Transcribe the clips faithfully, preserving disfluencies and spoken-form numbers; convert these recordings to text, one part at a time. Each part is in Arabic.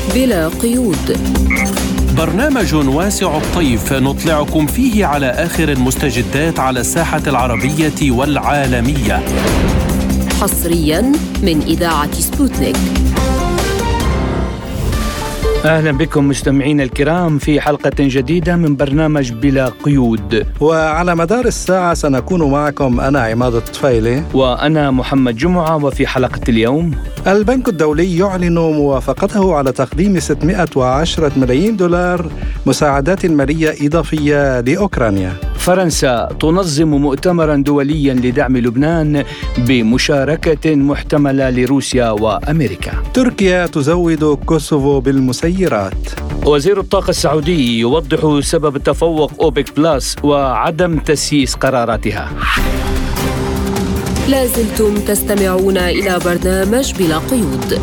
بلا قيود، برنامج واسع الطيف نطلعكم فيه على آخر المستجدات على الساحة العربية والعالمية، حصريا من إذاعة سبوتنيك. أهلا بكم مستمعين الكرام في حلقة جديدة من برنامج بلا قيود، وعلى مدار الساعة سنكون معكم أنا عماد الطفيلي وأنا محمد جمعة. وفي حلقة اليوم البنك الدولي يعلن موافقته على تقديم ستمائة وعشرة ملايين دولار مساعدات مالية إضافية لأوكرانيا. فرنسا تنظم مؤتمرا دوليا لدعم لبنان بمشاركة محتملة لروسيا وأمريكا. تركيا تزود كوسوفو بالمسيرات. وزير الطاقة السعودي يوضح سبب تفوق أوبك بلاس وعدم تسييس قراراتها. لازلتم تستمعون إلى برنامج بلا قيود.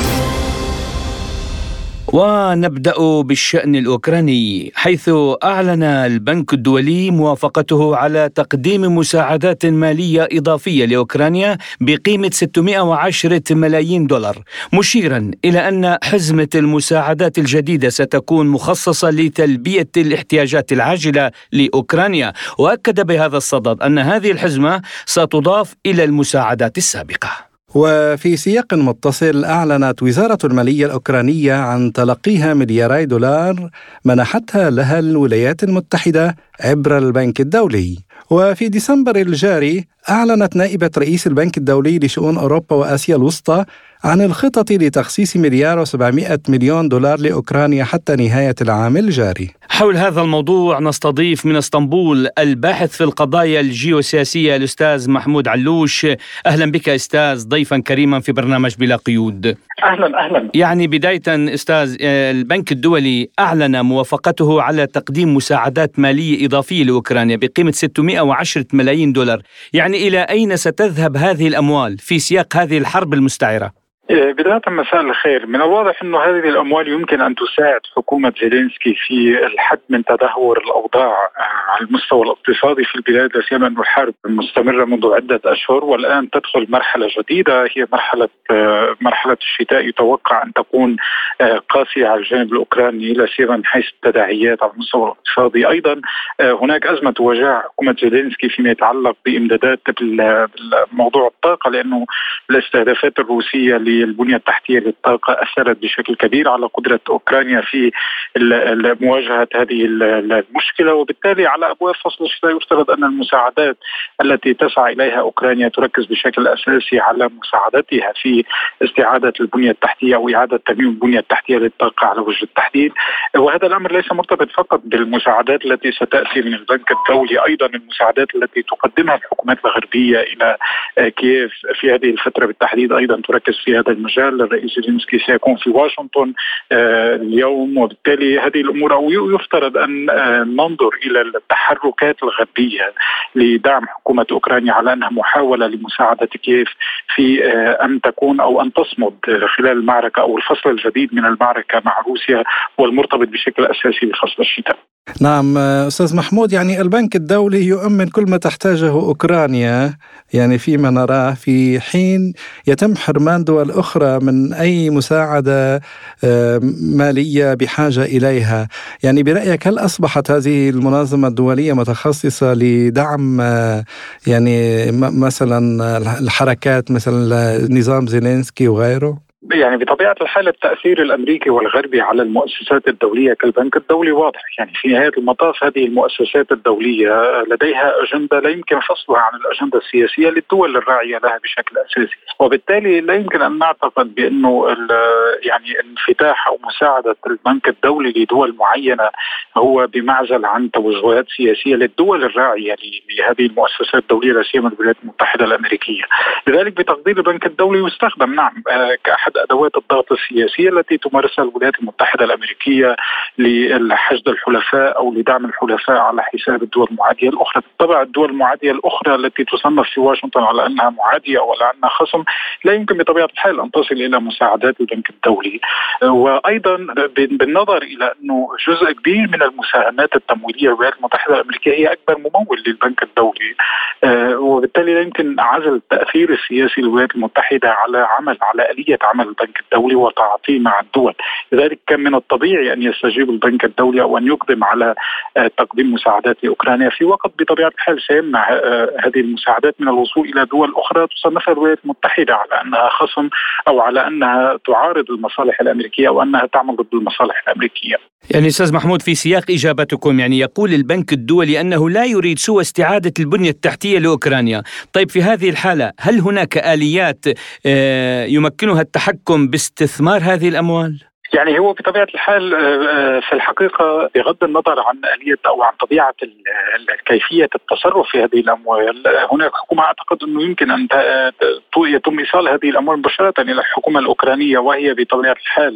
ونبدأ بالشأن الأوكراني، حيث أعلن البنك الدولي موافقته على تقديم مساعدات مالية إضافية لأوكرانيا بقيمة ستمائة وعشرة ملايين دولار، مشيرا إلى أن حزمة المساعدات الجديدة ستكون مخصصة لتلبية الاحتياجات العاجلة لأوكرانيا. وأكد بهذا الصدد أن هذه الحزمة ستضاف إلى المساعدات السابقة. وفي سياق متصل، أعلنت وزارة المالية الأوكرانية عن تلقيها ملياري دولار منحتها لها الولايات المتحدة عبر البنك الدولي. وفي ديسمبر الجاري أعلنت نائبة رئيس البنك الدولي لشؤون أوروبا وآسيا الوسطى عن الخطط لتخصيص مليار وسبعمائة مليون دولار لأوكرانيا حتى نهاية العام الجاري. حول هذا الموضوع نستضيف من اسطنبول الباحث في القضايا الجيوسياسية الأستاذ محمود علوش. أهلا بك أستاذ، ضيفا كريما في برنامج بلا قيود. أهلا أهلا. يعني بداية أستاذ، البنك الدولي أعلن موافقته على تقديم مساعدات مالية إضافية لأوكرانيا بقيمة ستمائة وعشرة ملايين دولار، يعني إلى أين ستذهب هذه الأموال في سياق هذه الحرب المستعرة؟ بداية مساء الخير. من الواضح أنه هذه الأموال يمكن أن تساعد حكومة زيلينسكي في الحد من تدهور الأوضاع على المستوى الاقتصادي في البلاد، لا سيما أن الحرب مستمرة منذ عدة أشهر والآن تدخل مرحلة جديدة هي مرحلة مرحلة الشتاء، يتوقع أن تكون قاسية على الجانب الأوكراني لا سيما من حيث التداعيات على المستوى الاقتصادي. أيضا هناك أزمة تواجه حكومة زيلينسكي فيما يتعلق بإمدادات موضوع الطاقة، لأنه الاستهدافات الروسية البنية التحتية للطاقة أثرت بشكل كبير على قدرة أوكرانيا في مواجهة هذه المشكلة، وبالتالي على أبواب فصل الشتاء يفترض أن المساعدات التي تسعى إليها أوكرانيا تركز بشكل أساسي على مساعدتها في استعادة البنية التحتية أو إعادة ترميم البنية التحتية للطاقة على وجه التحديد. وهذا الأمر ليس مرتبط فقط بالمساعدات التي ستأتي من البنك الدولي، أيضا المساعدات التي تقدمها الحكومات الغربية إلى كييف في هذه الفترة بالتحديد أيضا تركز في هذا المجال. الرئيس زيلينسكي سيكون في واشنطن آه اليوم، وبالتالي هذه الأمور أو يفترض أن آه ننظر إلى التحركات الغربية لدعم حكومة أوكرانيا على أنها محاولة لمساعدة كييف في آه أن تكون أو أن تصمد خلال المعركة أو الفصل الجديد من المعركة مع روسيا والمرتبط بشكل أساسي بفصل الشتاء. نعم أستاذ محمود، يعني البنك الدولي يؤمن كل ما تحتاجه أوكرانيا يعني فيما نراه، في حين يتم حرمان دول أخرى من أي مساعدة مالية بحاجة إليها. يعني برأيك هل أصبحت هذه المنظمة الدولية متخصصة لدعم يعني مثلا الحركات مثل نظام زيلينسكي وغيره؟ يعني بطبيعة الحال التأثير الأمريكي والغربي على المؤسسات الدولية كالبنك الدولي واضح. يعني في نهاية المطاف هذه المؤسسات الدولية لديها أجندة لا يمكن فصلها عن الأجندة السياسية للدول الراعية لها بشكل أساسي، وبالتالي لا يمكن أن نعتقد بأنه يعني انفتاح أو مساعدة البنك الدولي لدول معينة هو بمعزل عن توجهات سياسية للدول الراعية لهذه المؤسسات الدولية لا سيما الولايات المتحدة الأمريكية. لذلك بتقدير البنك الدولي يستخدم نعم كأحد أدوات الضغط السياسية التي تمارسها الولايات المتحدة الأمريكية لحشد الحلفاء أو لدعم الحلفاء على حساب الدول المعادية الأخرى. طبعا الدول المعادية الأخرى التي تصنف في واشنطن على أنها معادية أو على أنها خصم لا يمكن بطبيعة الحال أن تصل إلى مساعدات البنك الدولي. وأيضا بالنظر إلى أنه جزء كبير من المساهمات التمويلية الولايات المتحدة الأمريكية هي أكبر ممول للبنك الدولي، وبالتالي لا يمكن عزل التأثير السياسي للولايات المتحدة على عمل على آلية عمل عمل البنك الدولي وتعاطيه مع الدول. لذلك كان من الطبيعي أن يستجيب البنك الدولي أو أن يقدم على تقديم مساعدات لأوكرانيا في وقت بطبيعة الحال سيمنع هذه المساعدات من الوصول إلى دول أخرى تصنفها الولايات المتحدة على أنها خصم أو على أنها تعارض المصالح الأمريكية أو أنها تعمل ضد المصالح الأمريكية. يعني أستاذ محمود، في سياق إجابتكم يعني يقول البنك الدولي أنه لا يريد سوى استعادة البنية التحتية لأوكرانيا. طيب في هذه الحالة هل هناك آليات يمكنها التحكم باستثمار هذه الأموال؟ يعني هو بطبيعة الحال في الحقيقة بغض النظر عن آلية أو عن طبيعة كيفية التصرف في هذه الأموال، هناك حكومة أعتقد أنه يمكن أن يتم إيصال هذه الأموال مباشرة إلى الحكومة الأوكرانية، وهي بطبيعة الحال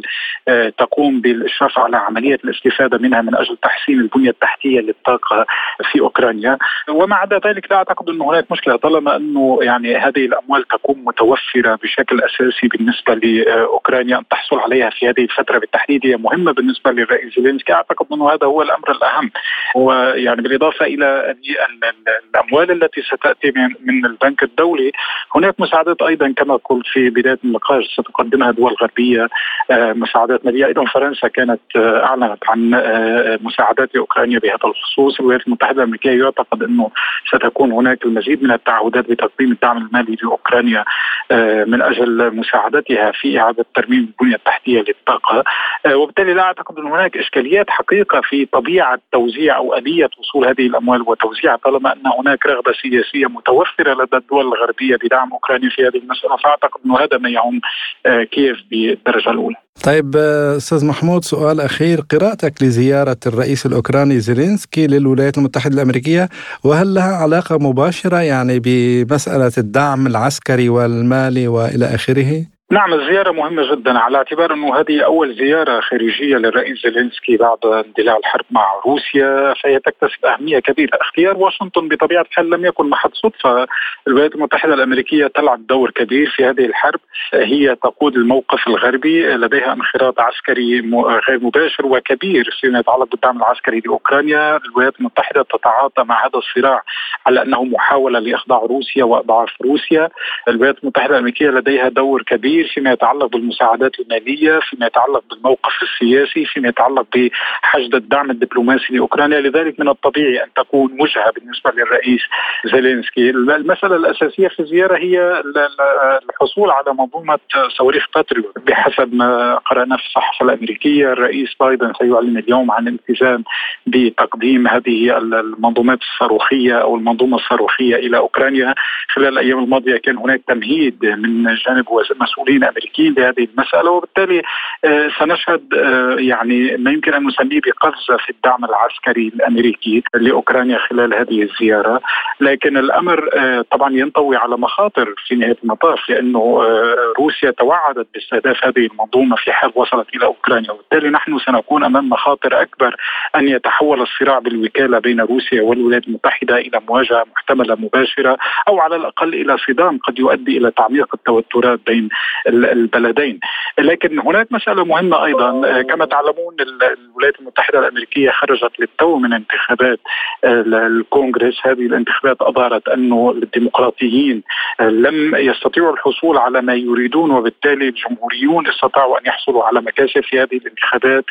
تقوم بالإشراف على عملية الاستفادة منها من أجل تحسين البنية التحتية للطاقة في أوكرانيا. ومع عدا ذلك لا أعتقد أنه هناك مشكلة طالما أنه يعني هذه الأموال تكون متوفرة بشكل أساسي بالنسبة لأوكرانيا أن تحصل عليها في هذه الفترة بالتحديد هي مهمة بالنسبة للرئيس زيلينسكي. أعتقد أنه هذا هو الأمر الأهم، ويعني بالإضافة إلى الأموال التي ستأتي من البنك الدولي هناك مساعدات أيضا كما قلت في بداية النقاش ستقدمها دول غربية، مساعدات مالية. أيضا فرنسا كانت أعلنت عن مساعدات لأوكرانيا بهذا الخصوص. الولايات المتحدة الأمريكية يعتقد أنه ستكون هناك المزيد من التعهدات بتقديم الدعم المالي لأوكرانيا من أجل مساعدتها في إعادة ترميم البنية التحتية للطاقة. وبالتالي لا أعتقد أن هناك إشكاليات حقيقة في طبيعة توزيع أو آلية وصول هذه الأموال وتوزيعها، طالما أن هناك رغبة سياسية متوفرة لدى الدول الغربية بدعم أوكرانيا في هذه المسألة. فأعتقد أن هذا ما يهم كييف بالدرجة الأولى. طيب أستاذ محمود، سؤال أخير، قراءتك لزيارة الرئيس الأوكراني زيلينسكي للولايات المتحدة الأمريكية، وهل لها علاقة مباشرة يعني بمسألة الدعم العسكري والمالي وإلى آخره؟ نعم، الزيارة مهمة جدا على اعتبار أنه هذه أول زيارة خارجية للرئيس زيلينسكي بعد اندلاع الحرب مع روسيا، فهي تكتسب أهمية كبيرة. اختيار واشنطن بطبيعة الحال لم يكن محض صدفة. الولايات المتحدة الأمريكية تلعب دور كبير في هذه الحرب، هي تقود الموقف الغربي، لديها انخراط عسكري غير مباشر وكبير فيما يتعلق بالدعم العسكري لأوكرانيا. الولايات المتحدة تتعاطى مع هذا الصراع على أنه محاولة لإخضاع روسيا وإضعاف روسيا. الولايات المتحدة الأمريكية لديها دور كبير فيما يتعلق بالمساعدات المالية، فيما يتعلق بالموقف السياسي، فيما يتعلق بحشد الدعم الدبلوماسي لأوكرانيا. لذلك من الطبيعي أن تكون وجهة بالنسبة للرئيس زيلينسكي. المسألة الأساسية في الزيارة هي الحصول على منظومة صواريخ باتريوت. بحسب ما قرأنا في الصحافة الأمريكية، الرئيس بايدن سيعلن اليوم عن الالتزام بتقديم هذه المنظومات الصاروخية أو المنظومة الصاروخية إلى أوكرانيا. خلال الأيام الماضية كان هناك تمهيد من جانب مسؤولين أمريكيين لهذه المسألة، وبالتالي سنشهد يعني ما يمكن أن نسميه بقفزة في الدعم العسكري الأمريكي لأوكرانيا خلال هذه الزيارة. لكن الأمر طبعا ينطوي على مخاطر في نهاية المطاف، لأنه روسيا توعدت باستهداف هذه المنظومة في حال وصلت إلى أوكرانيا، وبالتالي نحن سنكون أمام مخاطر أكبر أن يتحول الصراع بالوكالة بين روسيا والولايات المتحدة إلى مواجهة محتملة مباشرة، أو على الأقل إلى صدام قد يؤدي إلى تعميق التوترات بين البلدين. لكن هناك مسألة مهمة أيضا. كما تعلمون الولايات المتحدة الأمريكية خرجت للتو من انتخابات الكونغرس. هذه الانتخابات أظهرت أنه الديمقراطيين لم يستطيعوا الحصول على ما يريدون، وبالتالي الجمهوريون استطاعوا أن يحصلوا على مكاسب في هذه الانتخابات،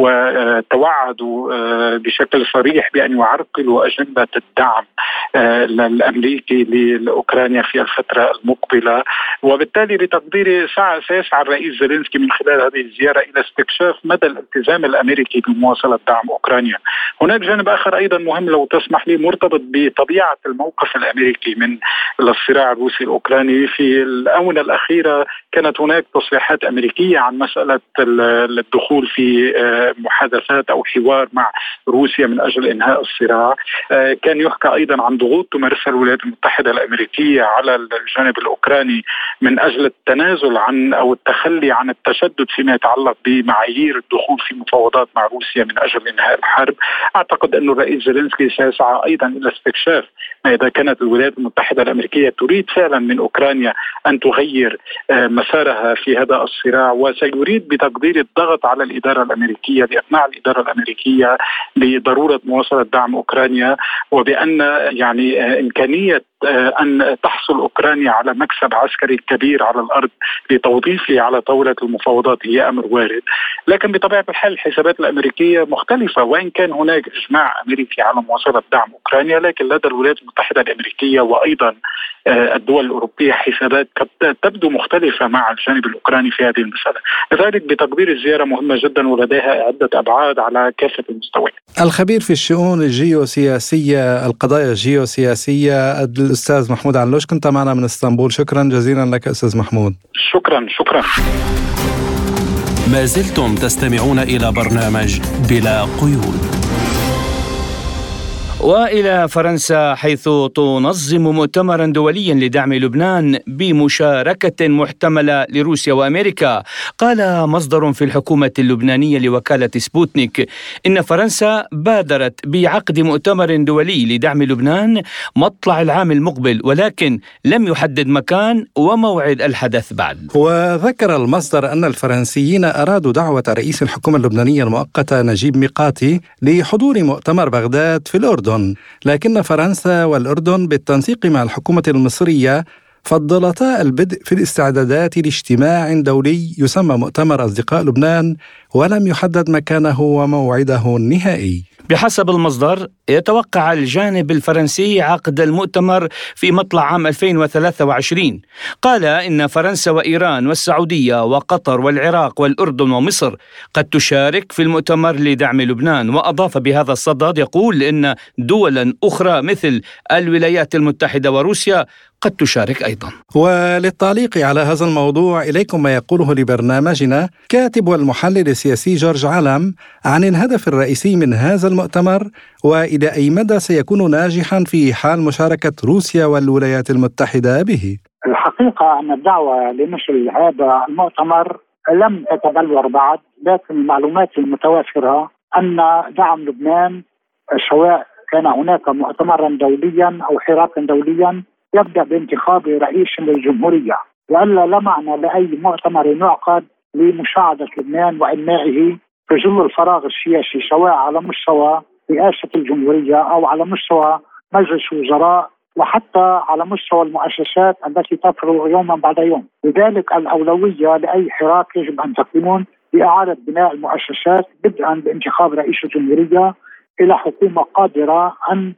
وتوعدوا بشكل صريح بأن يعرقلوا أجندة الدعم الأمريكي لأوكرانيا في الفترة المقبلة. وبالتالي بتقديري سيسعى الرئيس زيلينسكي من خلال هذه الزيارة إلى استكشاف مدى الالتزام الأمريكي بمواصلة دعم أوكرانيا. هناك جانب آخر أيضا مهم لو تسمح لي، مرتبط بطبيعة الموقف الأمريكي من الصراع الروسي الأوكراني. في الآونة الأخيرة كانت هناك تصريحات أمريكية عن مسألة الدخول في محادثات أو حوار مع روسيا من أجل إنهاء الصراع. كان يحكى أيضا عن ضغوط تمارسها الولايات المتحدة الأمريكية على الجانب الأوكراني من أجل التنازل عن أو التخلي عن التشدد فيما فيما يتعلق بمعايير الدخول في مفاوضات مع روسيا من أجل إنهاء الحرب. أعتقد أن الرئيس زيلينسكي سيسعى أيضا إلى استكشاف ما إذا كانت الولايات المتحدة الأمريكية تريد فعلا من أوكرانيا أن تغير مسارها في هذا الصراع، وسيريد بتقدير الضغط على الإدارة الأمريكية لإقناع الإدارة الأمريكية لضرورة مواصلة دعم أوكرانيا، وبأن يعني إمكانية أن تحصل أوكرانيا على مكسب عسكري كبير على الأرض لتوظيفه على طاولة المفاوضات هي أمر وارد. لكن بطبيعة الحال الحسابات الأمريكية مختلفة، وإن كان هناك إجماع أمريكي على مواصلة دعم أوكرانيا، لكن لدى الولايات المتحدة الأمريكية وأيضا الدول الأوروبية حسابات تبدو مختلفة مع الجانب الأوكراني في هذه المسألة. لذلك بتقدير الزيارة مهمة جدا ولديها عدة أبعاد على كافة المستويات. الخبير في الشؤون الجيوسياسية القضايا الجيوسياسية الأستاذ محمود علوش، كنت معنا من اسطنبول. شكرا جزيلا لك أستاذ محمود. شكرا شكرا. ما زلتم تستمعون إلى برنامج بلا قيود. وإلى فرنسا، حيث تنظم مؤتمرا دوليا لدعم لبنان بمشاركة محتملة لروسيا وأمريكا. قال مصدر في الحكومة اللبنانية لوكالة سبوتنيك إن فرنسا بادرت بعقد مؤتمر دولي لدعم لبنان مطلع العام المقبل، ولكن لم يحدد مكان وموعد الحدث بعد. وذكر المصدر أن الفرنسيين أرادوا دعوة رئيس الحكومة اللبنانية المؤقتة نجيب ميقاتي لحضور مؤتمر بغداد في الأردن، لكن فرنسا والأردن بالتنسيق مع الحكومة المصرية فضلتا البدء في الاستعدادات لاجتماع دولي يسمى مؤتمر أصدقاء لبنان، ولم يحدد مكانه وموعده النهائي. بحسب المصدر، يتوقع الجانب الفرنسي عقد المؤتمر في مطلع عام ألفين وثلاثة وعشرين. قال إن فرنسا وإيران والسعودية وقطر والعراق والأردن ومصر قد تشارك في المؤتمر لدعم لبنان. وأضاف بهذا الصدد يقول إن دولا أخرى مثل الولايات المتحدة وروسيا قد تشارك أيضا. وللتعليق على هذا الموضوع إليكم ما يقوله لبرنامجنا كاتب والمحلل السياسي جورج علم عن الهدف الرئيسي من هذا المؤتمر، وإلى أي مدى سيكون ناجحا في حال مشاركة روسيا والولايات المتحدة به. الحقيقة أن الدعوة لمثل هذا المؤتمر لم تتبلور بعد، لكن المعلومات المتوافرة أن دعم لبنان سواء كان هناك مؤتمرا دوليا أو حراكا دوليا يبدأ بانتخاب رئيس للجمهورية، وألا لا معنى لأي مؤتمر يعقد لمساعدة لبنان وإنمائه في ظل الفراغ السياسي سواء على مستوى رئاسة الجمهورية أو على مستوى مجلس وزراء وحتى على مستوى المؤسسات التي تفرغ يوما بعد يوم. لذلك الأولوية لأي حراك يجب أن تكون بإعادة بناء المؤسسات بدءا بانتخاب رئيس الجمهورية إلى حكومة قادرة أن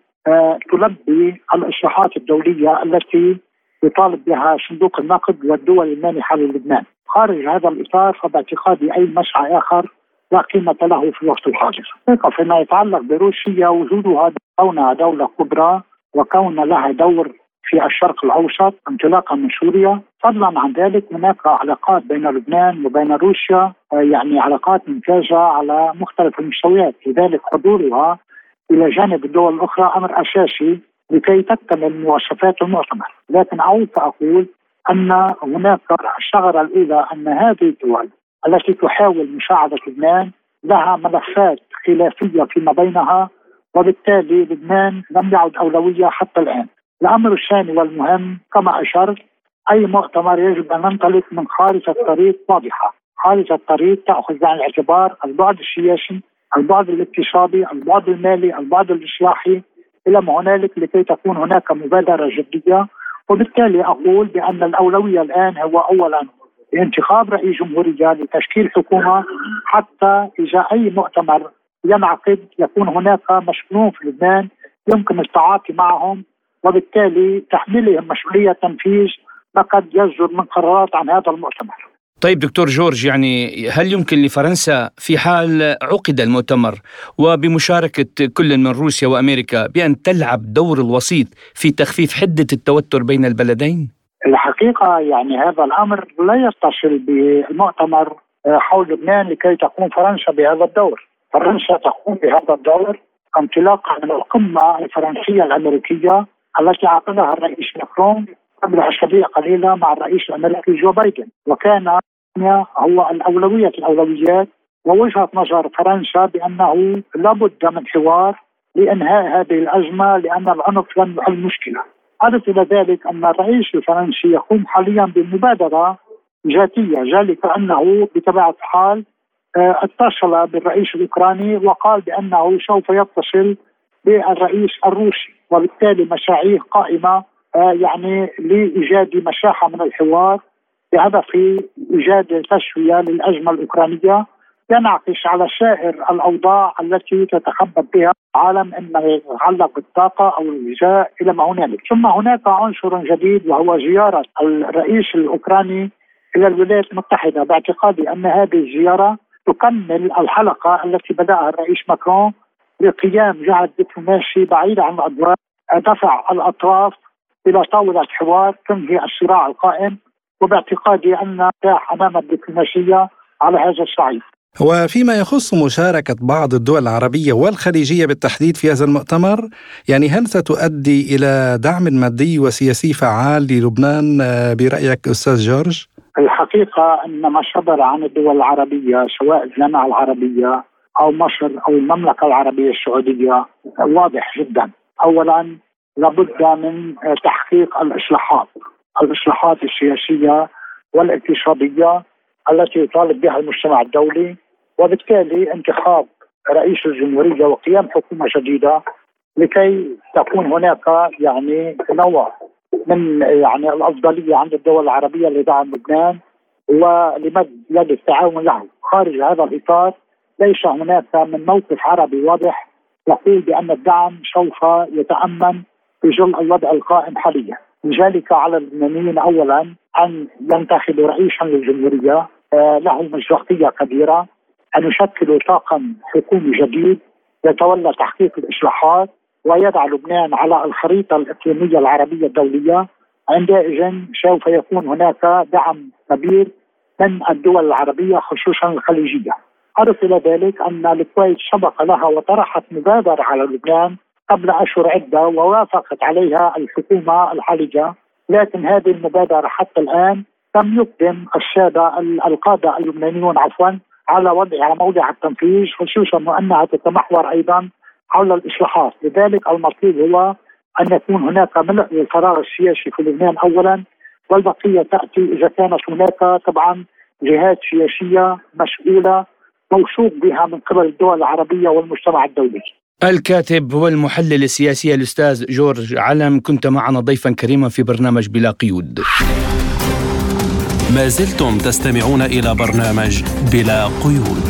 تلبي الإصلاحات الدولية التي يطالب بها صندوق النقد والدول المانحة للبنان. خارج هذا الإطار فباعتقادي أي مسعى آخر لا قيمة له في الوقت الحاضر. فيما يتعلق بروسيا، وجودها كونها دولة كبرى وكون لها دور في الشرق الأوسط انطلاقا من سوريا، فضلا عن ذلك هناك علاقات بين لبنان وبين روسيا، يعني علاقات ممتازة على مختلف المستويات. لذلك حضورها إلى جانب الدول الأخرى أمر أساسي لكي تكتمل مواصفات المؤتمر. لكن أعود فأقول أن هناك الثغرة الأولى أن هذه الدول التي تحاول مساعدة لبنان لها ملفات خلافية فيما بينها، وبالتالي لبنان لم يعد أولوية حتى الآن. الأمر الثاني والمهم كما أشرت، أي مؤتمر يجب أن ننطلق من خارطة طريق واضحة. خارطة طريق تأخذ بعين الاعتبار البعد السياسي، البعد الاقتصادي، البعد المالي، البعد الإصلاحي إلى ما هنالك، لكي تكون هناك مبادرة جدية. وبالتالي أقول بأن الأولوية الآن هو أولا انتخاب رئيس جمهورية لتشكيل حكومة، حتى إذا أي مؤتمر ينعقد يكون هناك مسؤولون في لبنان يمكن التعاطي معهم، وبالتالي تحميلهم مسؤولية تنفيذ ما قد يصدر من قرارات عن هذا المؤتمر. طيب دكتور جورج، يعني هل يمكن لفرنسا في حال عقد المؤتمر وبمشاركة كل من روسيا وأمريكا بأن تلعب دور الوسيط في تخفيف حدة التوتر بين البلدين؟ الحقيقة يعني هذا الأمر لا يتصل بالمؤتمر حول لبنان لكي تقوم فرنسا بهذا الدور. فرنسا تقوم بهذا الدور انطلاقا من القمة الفرنسية الأمريكية التي عقدها الرئيس ماكرون قبل أسابيع قليلة مع الرئيس الأمريكي جو بايدن، وكان هو الأولوية الأولويات، ووجهة نظر فرنسا بأنه لابد من حوار لإنهاء هذه الأزمة لأن العنف لن يحل مشكلة. أضف إلى ذلك أن الرئيس الفرنسي يقوم حاليا بمبادرة ذاتية، ذلك أنه بطبيعة الحال اتصل بالرئيس الأوكراني وقال بأنه سوف يتصل بالرئيس الروسي، وبالتالي مساعيه قائمة يعني لإيجاد مساحة من الحوار بهدف إيجاد تسوية للأزمة الأوكرانية ينعكس على سائر الأوضاع التي تتخبط بها عالم إما يتعلق بالطاقة أو الغذاء إلى ما هنالك. ثم هناك عنصر جديد وهو زيارة الرئيس الأوكراني إلى الولايات المتحدة، باعتقادي أن هذه الزيارة تكمل الحلقة التي بدأها الرئيس ماكرون بقيام جهد دبلوماسي بعيد عن الأدوار، دفع الأطراف إلى طاولة حوار تنهي الصراع القائم، وباعتقادي أن نجاح أمام الدبلوماسية على هذا الصعيد. وفيما يخص مشاركة بعض الدول العربية والخليجية بالتحديد في هذا المؤتمر، يعني هل ستؤدي إلى دعم مادي وسياسي فعال للبنان برأيك أستاذ جورج؟ الحقيقة أن ما صدر عن الدول العربية سواء الجامعة العربية أو مصر أو المملكة العربية السعودية واضح جدا. أولا لابد من تحقيق الإصلاحات الإصلاحات السياسية والاقتصادية التي يطالب بها المجتمع الدولي، وبالتالي انتخاب رئيس الجمهورية وقيام حكومة جديدة لكي تكون هناك يعني نوع من يعني الأفضلية عند الدول العربية لدعم لبنان ولمد يد التعاون له. خارج هذا الإطار ليس هناك من موقف عربي واضح يقول بأن الدعم سوف يتأمن في ظل الوضع القائم حاليا. لذلك على اللبنانيين أولا أن ينتخبوا رئيسا للجمهورية له مصداقية كبيرة، أن يشكلوا طاقم حكومي جديد يتولى تحقيق الإصلاحات ويضع لبنان على الخريطة الإقليمية العربية الدولية. عندئذ سوف يكون هناك دعم كبير من الدول العربية خصوصا الخليجية. أضف إلى ذلك أن الكويت سبق لها وطرحت مبادرة على لبنان قبل أشهر عدة ووافقت عليها الحكومة الحالية، لكن هذه المبادرة حتى الآن لم يقدم السادة القادة اللبنانيون عفوا على وضع على موضع التنفيذ، خصوصا وأنها تتمحور أيضا حول الإصلاحات. لذلك المطلوب هو أن يكون هناك ملء للفراغ السياسي في لبنان أولا، والبقية تأتي إذا كانت هناك طبعا جهات سياسية مسؤولة موثوق بها من قبل الدول العربية والمجتمع الدولي. الكاتب والمحلل السياسي الأستاذ جورج علم، كنت معنا ضيفا كريما في برنامج بلا قيود. ما زلتم تستمعون إلى برنامج بلا قيود.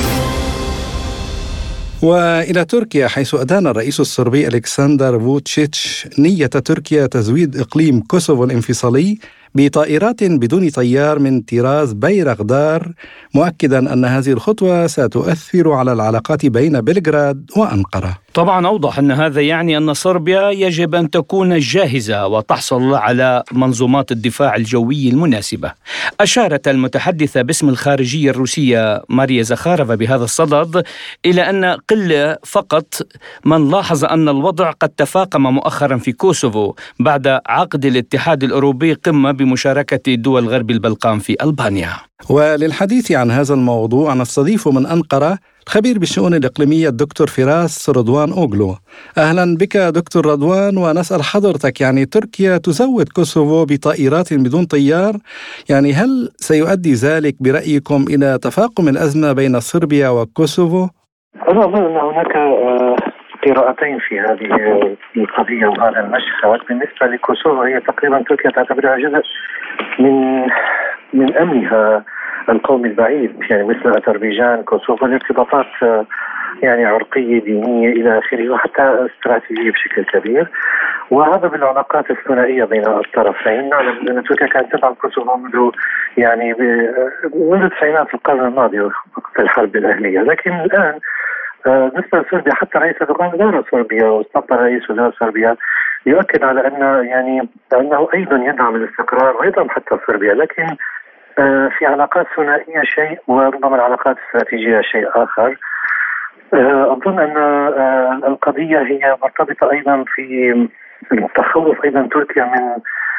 وإلى تركيا، حيث أدان الرئيس الصربي ألكسندر فوتشيتش نية تركيا تزويد إقليم كوسوفو الانفصالي بطائرات بدون طيار من طراز بيرغدار، مؤكدا أن هذه الخطوة ستؤثر على العلاقات بين بلغراد وأنقرة. طبعا أوضح أن هذا يعني أن صربيا يجب أن تكون جاهزة وتحصل على منظومات الدفاع الجوي المناسبة. أشارت المتحدثة باسم الخارجية الروسية ماريا زخارفا بهذا الصدد إلى أن قلة فقط من لاحظ أن الوضع قد تفاقم مؤخرا في كوسوفو بعد عقد الاتحاد الأوروبي قمة بمشاركة دول غرب البلقان في ألبانيا. وللحديث عن هذا الموضوع نستضيف من أنقرة الخبير بالشؤون الإقليمية الدكتور فراس رضوان أوغلو. أهلا بك دكتور رضوان، ونسأل حضرتك يعني تركيا تزود كوسوفو بطائرات بدون طيار، يعني هل سيؤدي ذلك برأيكم إلى تفاقم الأزمة بين صربيا وكوسوفو؟ أنا أظن أن هناك قراءتين في هذه القضية وهذا المشهد. بالنسبة لكوسوفو هي تقريبا تركيا تعتبرها جزء من من أمنها القومي البعيد، يعني مثل أذربيجان كوسوفو، الارتباطات يعني عرقية دينية إلى آخره وحتى استراتيجية بشكل كبير، وهذا بالعلاقات الثنائية بين الطرفين. نعلم أن تركيا كانت تدعم كوسوفو منذ يعني منذ تسعينات القرن الماضي وقت الحرب الأهلية، لكن الآن بالنسبة لصربيا حتى رئيس أردوغان زار صربيا واستقبل رئيس وزراء صربيا يؤكد على أن يعني أنه أيضا يدعم الاستقرار ويدعم حتى صربيا، لكن في علاقات ثنائية شيء وربما العلاقات الاستراتيجية شيء آخر. أظن أن القضية هي مرتبطة أيضا في التخوف أيضا تركيا من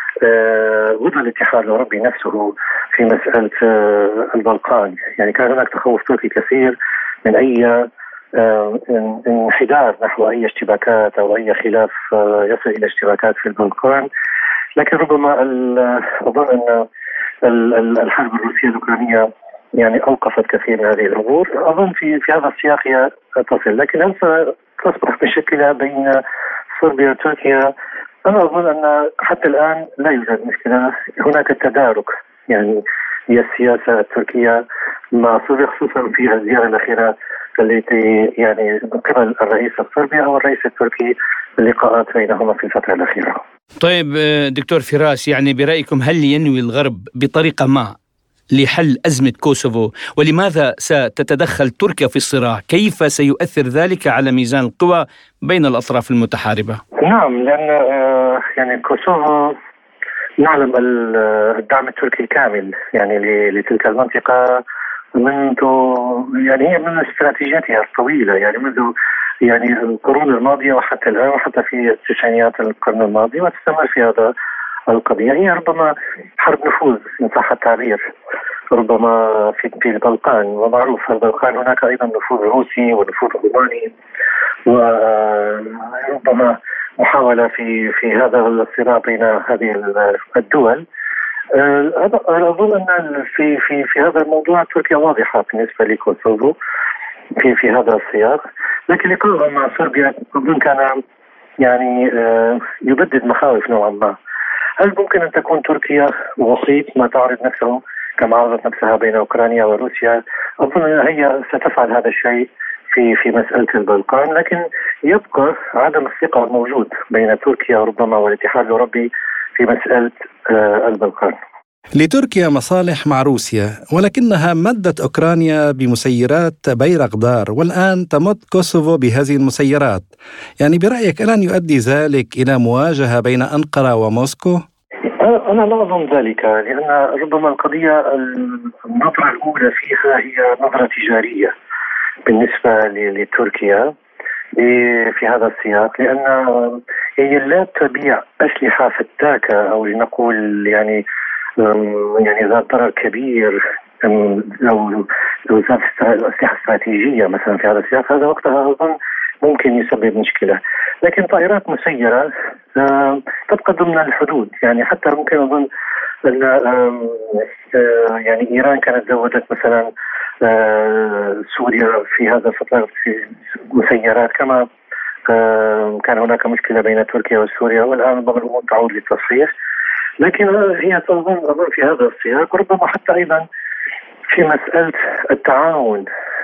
وضع الاتحاد الأوروبي نفسه في مسألة البلقان. يعني كان هناك تخوف تركي كثير من أي انحدار نحو أي اشتباكات أو أي خلاف يصل إلى اشتباكات في البلقان. لكن ربما أظن أن الحرب الروسية الأوكرانية يعني أوقفت كثير من هذه الأمور. أظن في في هذا السياق هي تصل، لكن هل ستصبح مشكلة بين صربيا وتركيا؟ أنا أظن أن حتى الآن لا يوجد مشكلة. هناك تدارك يعني هي السياسة التركية مع صربيا، خصوصا في الزيارة الأخيرة التي يعني من قبل الرئيس الصربي أو الرئيس التركي، اللقاءات بينهما في الفترة الأخيرة. طيب دكتور فراس، يعني برأيكم هل ينوي الغرب بطريقة ما لحل أزمة كوسوفو؟ ولماذا ستتدخل تركيا في الصراع؟ كيف سيؤثر ذلك على ميزان القوى بين الأطراف المتحاربة؟ نعم، لأن يعني كوسوفو نعلم الدعم التركي الكامل يعني لتلك المنطقة منذ يعني هي من استراتيجيتها الطويلة، يعني منذ يعني القرون الماضية وحتى الآن وحتى في التسعينيات القرن الماضي، وتستمر في هذا القضية. هي ربما حرب نفوذ إن صح التعبير، ربما في في البلقان، ومعروف في البلقان هناك أيضا نفوذ روسي ونفوذ روماني، وربما محاولة في في هذا الصراع بين هذه الدول. أظن أن في في في هذا الموضوع تركيا واضحة بالنسبة لكوسوفو في في هذا السياق، لكن لقاءها مع صربيا أظن كان يعني يبدد مخاوف نوعا ما. هل ممكن أن تكون تركيا وسيط ما تعرض نفسه كما عرضت نفسها بين أوكرانيا وروسيا؟ أظن أن هي ستفعل هذا الشيء في في مسألة البلقان، لكن يبقى عدم الثقة الموجود بين تركيا وربما والاتحاد الأوروبي في مسألة البلقان. لتركيا مصالح مع روسيا، ولكنها مدت أوكرانيا بمسيرات بيرقدار، والآن تمد كوسوفو بهذه المسيرات. يعني برأيك ألن يؤدي ذلك إلى مواجهة بين أنقرة وموسكو؟ أنا لا أظن ذلك، لأن ربما القضية النظرة الأولى فيها هي نظرة تجارية بالنسبة لتركيا في هذا السياق، لأن هي لا تبيع أسلحة فتاكة أو لنقول يعني يعني ذات ضرر كبير لو لو ذات أسلحة استراتيجية مثلا في هذا السياق. هذا وقتها أظن ممكن يسبب مشكلة، لكن طائرات مسيرة تبقى ضمن الحدود. يعني حتى ممكن أظن أن يعني إيران كانت زودت مثلا سوريا في هذا الفترة في مسيرات، كما كان هناك مشكلة بين تركيا وسوريا، والآن ربما الأمور تعود للتصحيح. لكن هي تظن أظن في هذا السياق، وربما حتى أيضا في مسألة التعاون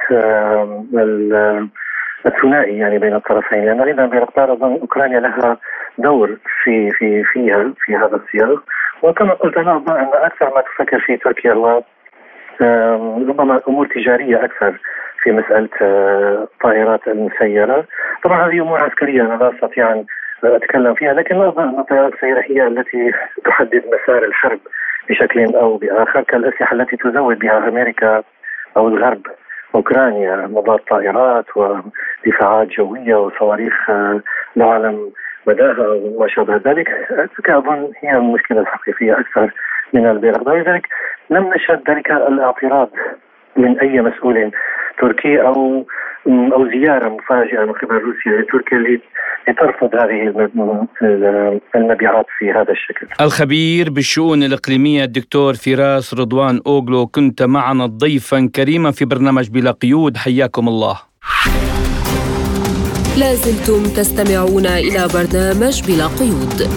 الثنائي يعني بين الطرفين، لأن يعني أيضا بيرقدار أظن أوكرانيا لها دور في في فيها في هذا السياق. وكما قلت أنا أظن أن أكثر ما تفكر فيه تركيا هو ربما أمور تجارية أكثر في مسألة الطائرات المسيرة. طبعا هذه أمور عسكرية أنا لا أستطيع أن أتكلم فيها، لكن لا أظن أن الطائرات المسيرة هي التي تحدد مسار الحرب بشكل أو بآخر، كالأسلحة التي تزود بها أمريكا أو الغرب أوكرانيا، مضاد طائرات ودفاعات جوية وصواريخ لا أعلم مداها وما شابه ذلك. أظن هي المشكلة الحقيقية أكثر من البيرقدار. لذلك لم نشهد ذلك الاعتراض من أي مسؤول تركي أو أو زيارة مفاجئة من قبل روسيا لتركيا لترفض هذه المبيعات في هذا الشكل. الخبير بالشؤون الإقليمية الدكتور فراس رضوان أوغلو، كنت معنا ضيفا كريما في برنامج بلا قيود، حياكم الله. لازلتم تستمعون إلى برنامج بلا قيود.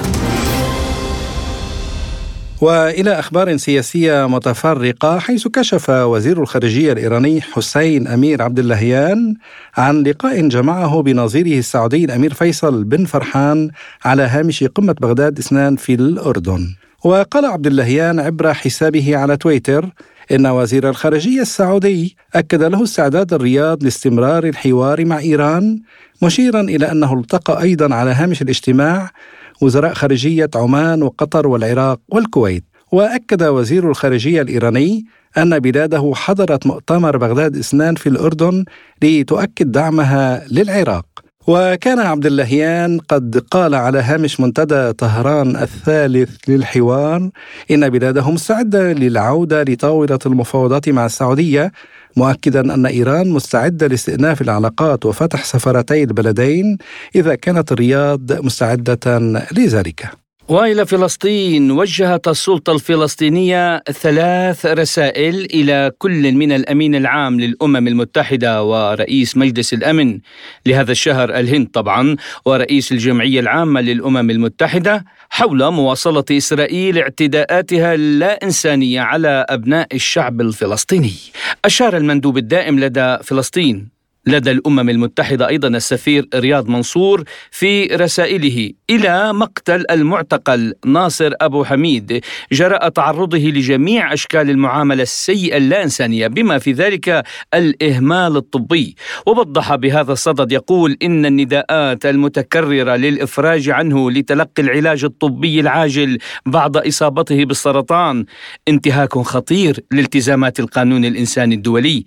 وإلى أخبار سياسية متفرقة، حيث كشف وزير الخارجية الإيراني حسين أمير عبد اللهيان عن لقاء جمعه بنظيره السعودي الأمير فيصل بن فرحان على هامش قمة بغداد اثنان في الأردن. وقال عبد اللهيان عبر حسابه على تويتر إن وزير الخارجية السعودي أكد له استعداد الرياض لاستمرار الحوار مع إيران، مشيرا إلى أنه التقى أيضا على هامش الاجتماع وزراء خارجية عمان وقطر والعراق والكويت. وأكد وزير الخارجية الإيراني أن بلاده حضرت مؤتمر بغداد اثنان في الأردن لتؤكد دعمها للعراق. وكان عبد اللهيان قد قال على هامش منتدى طهران الثالث للحوار إن بلاده مستعدة للعودة لطاولة المفاوضات مع السعودية، مؤكدا أن إيران مستعدة لاستئناف العلاقات وفتح سفارتي البلدين إذا كانت الرياض مستعدة لذلك. وإلى فلسطين، وجهت السلطة الفلسطينية ثلاث رسائل إلى كل من الأمين العام للأمم المتحدة ورئيس مجلس الأمن لهذا الشهر الهند طبعا ورئيس الجمعية العامة للأمم المتحدة حول مواصلة إسرائيل اعتداءاتها اللا إنسانية على أبناء الشعب الفلسطيني. أشار المندوب الدائم لدى فلسطين لدى الأمم المتحدة أيضا السفير رياض منصور في رسائله إلى مقتل المعتقل ناصر أبو حميد جراء تعرضه لجميع أشكال المعاملة السيئة اللا إنسانية بما في ذلك الإهمال الطبي. ووضح بهذا الصدد يقول إن النداءات المتكررة للإفراج عنه لتلقي العلاج الطبي العاجل بعد إصابته بالسرطان انتهاك خطير لالتزامات القانون الإنساني الدولي.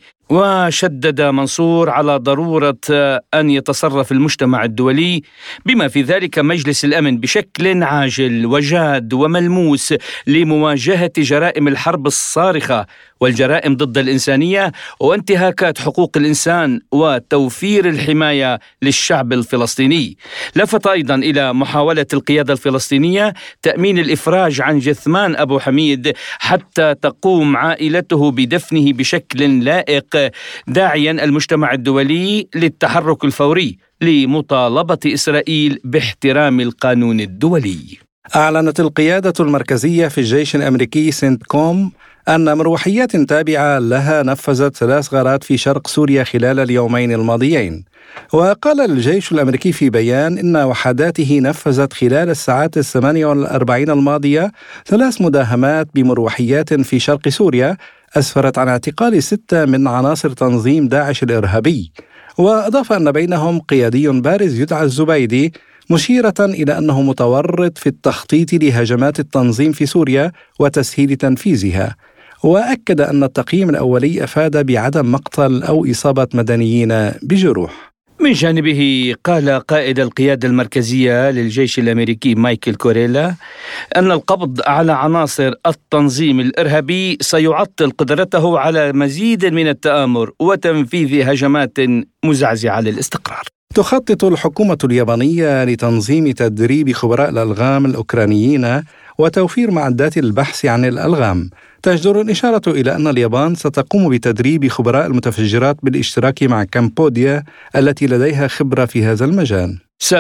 وشدد منصور على ضرورة أن يتصرف المجتمع الدولي بما في ذلك مجلس الأمن بشكل عاجل وجاد وملموس لمواجهة جرائم الحرب الصارخة والجرائم ضد الإنسانية وانتهاكات حقوق الإنسان وتوفير الحماية للشعب الفلسطيني. لفت أيضا إلى محاولة القيادة الفلسطينية تأمين الإفراج عن جثمان أبو حميد حتى تقوم عائلته بدفنه بشكل لائق، داعيا المجتمع الدولي للتحرك الفوري لمطالبة إسرائيل باحترام القانون الدولي. أعلنت القيادة المركزية في الجيش الأمريكي سنتكوم أن مروحيات تابعة لها نفذت ثلاث غارات في شرق سوريا خلال اليومين الماضيين. وقال الجيش الأمريكي في بيان إن وحداته نفذت خلال الساعات الثمانية والأربعين الماضية ثلاث مداهمات بمروحيات في شرق سوريا أسفرت عن اعتقال ستة من عناصر تنظيم داعش الإرهابي. وأضاف أن بينهم قيادي بارز يدعى الزبيدي، مشيرة إلى أنه متورط في التخطيط لهجمات التنظيم في سوريا وتسهيل تنفيذها. وأكد أن التقييم الأولي أفاد بعدم مقتل أو إصابة مدنيين بجروح. من جانبه قال قائد القيادة المركزية للجيش الأمريكي مايكل كوريلا أن القبض على عناصر التنظيم الإرهابي سيعطل قدرته على مزيد من التآمر وتنفيذ هجمات مزعزعة للاستقرار. تخطط الحكومة اليابانية لتنظيم تدريب خبراء الألغام الأوكرانيين وتوفير معدات البحث عن الألغام. تجدر الإشارة إلى أن اليابان ستقوم بتدريب خبراء المتفجرات بالاشتراك مع كمبوديا التي لديها خبرة في هذا المجال.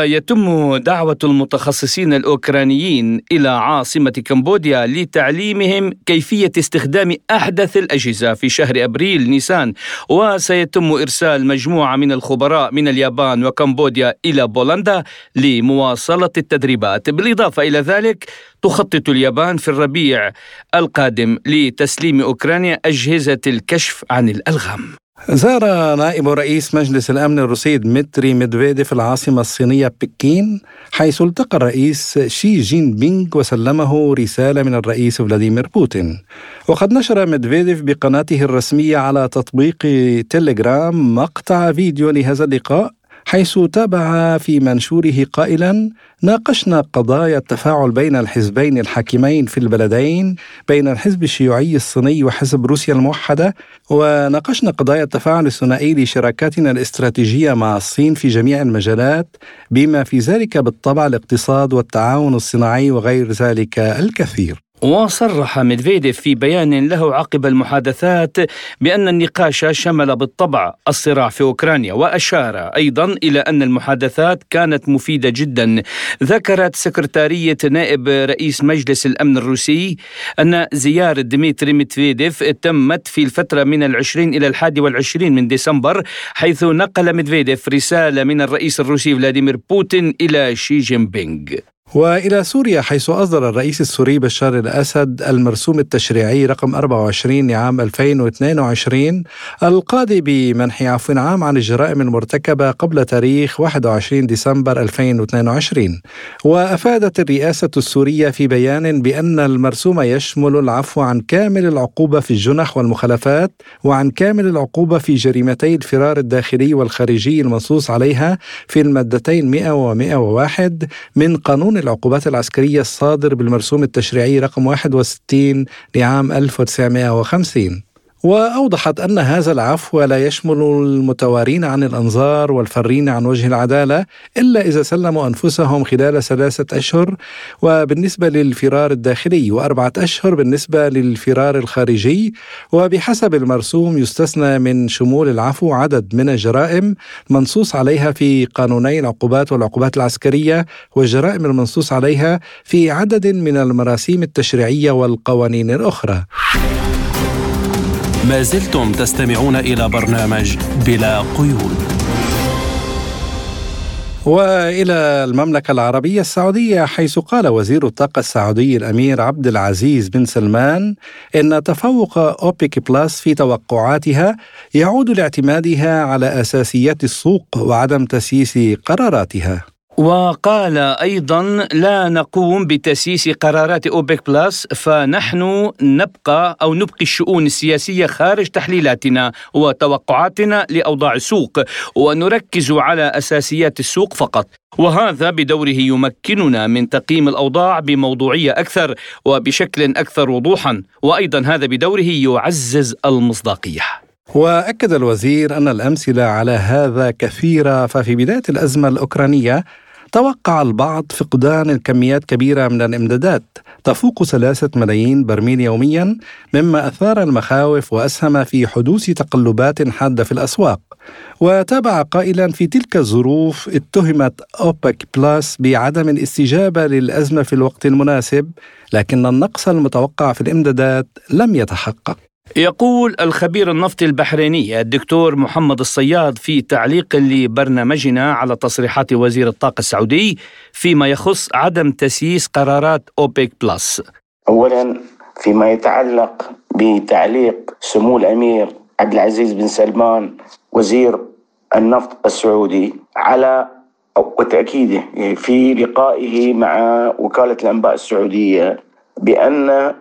سيتم دعوة المتخصصين الأوكرانيين إلى عاصمة كمبوديا لتعليمهم كيفية استخدام أحدث الأجهزة في شهر أبريل نيسان، وسيتم إرسال مجموعة من الخبراء من اليابان وكمبوديا إلى بولندا لمواصلة التدريبات. بالإضافة إلى ذلك تخطط اليابان في الربيع القادم لتسليم أوكرانيا أجهزة الكشف عن الألغام. زار نائب رئيس مجلس الأمن الروسي دمتري ميدفيديف العاصمة الصينية بكين، حيث التقى الرئيس شي جين بينغ وسلمه رسالة من الرئيس فلاديمير بوتين. وقد نشر ميدفيديف بقناته الرسمية على تطبيق تيليجرام مقطع فيديو لهذا اللقاء، حيث تابع في منشوره قائلا: ناقشنا قضايا التفاعل بين الحزبين الحاكمين في البلدين، بين الحزب الشيوعي الصيني وحزب روسيا الموحدة، وناقشنا قضايا التفاعل الثنائي لشراكاتنا الاستراتيجية مع الصين في جميع المجالات، بما في ذلك بالطبع الاقتصاد والتعاون الصناعي وغير ذلك الكثير. وصرح ميدفيديف في بيان له عقب المحادثات بأن النقاش شمل بالطبع الصراع في أوكرانيا، وأشار أيضا إلى أن المحادثات كانت مفيدة جدا. ذكرت سكرتارية نائب رئيس مجلس الأمن الروسي أن زيارة ديمتري ميدفيديف تمت في الفترة من العشرين إلى الحادي والعشرين من ديسمبر، حيث نقل ميدفيديف رسالة من الرئيس الروسي فلاديمير بوتين إلى شي جين بينغ. وإلى سوريا، حيث أصدر الرئيس السوري بشار الأسد المرسوم التشريعي رقم أربعة وعشرين لعام ألفين واثنين وعشرين القاضي بمنح عفو عام عن الجرائم المرتكبة قبل تاريخ واحد وعشرين ديسمبر ألفين واثنين وعشرين. وأفادت الرئاسة السورية في بيان بأن المرسوم يشمل العفو عن كامل العقوبة في الجنح والمخالفات، وعن كامل العقوبة في جريمتي الفرار الداخلي والخارجي المنصوص عليها في المادتين مئة ومئة وواحد من قانون العقوبات العسكرية الصادر بالمرسوم التشريعي رقم واحد وستين لعام ألف وتسعمئة وخمسين. وأوضحت أن هذا العفو لا يشمل المتوارين عن الأنظار والفرين عن وجه العدالة إلا إذا سلموا أنفسهم خلال ثلاثة أشهر، وبالنسبة للفرار الداخلي، وأربعة أشهر بالنسبة للفرار الخارجي. وبحسب المرسوم يستثنى من شمول العفو عدد من الجرائم منصوص عليها في قانوني العقوبات والعقوبات العسكرية، والجرائم المنصوص عليها في عدد من المراسيم التشريعية والقوانين الأخرى. ما زلتم تستمعون إلى برنامج بلا قيود. وإلى المملكة العربية السعودية، حيث قال وزير الطاقة السعودي الأمير عبد العزيز بن سلمان إن تفوق أوبك بلس في توقعاتها يعود لاعتمادها على أساسيات السوق وعدم تسييس قراراتها. وقال أيضا: لا نقوم بتسييس قرارات أوبك بلس، فنحن نبقى أو نبقي الشؤون السياسية خارج تحليلاتنا وتوقعاتنا لأوضاع السوق، ونركز على أساسيات السوق فقط، وهذا بدوره يمكننا من تقييم الأوضاع بموضوعية أكثر وبشكل أكثر وضوحا، وأيضا هذا بدوره يعزز المصداقية. وأكد الوزير أن الأمثلة على هذا كثيرة، ففي بداية الأزمة الأوكرانية توقع البعض فقدان الكميات كبيرة من الإمدادات تفوق ثلاثة ملايين برميل يوميا، مما أثار المخاوف وأسهم في حدوث تقلبات حادة في الأسواق. وتابع قائلا: في تلك الظروف اتهمت أوبك بلس بعدم الاستجابة للأزمة في الوقت المناسب، لكن النقص المتوقع في الإمدادات لم يتحقق. يقول الخبير النفطي البحريني الدكتور محمد الصياد في تعليق لبرنامجنا على تصريحات وزير الطاقة السعودي فيما يخص عدم تسييس قرارات أوبك بلس. أولا، فيما يتعلق بتعليق سمو الأمير عبد العزيز بن سلمان وزير النفط السعودي على وتأكيده في لقائه مع وكالة الأنباء السعودية بأن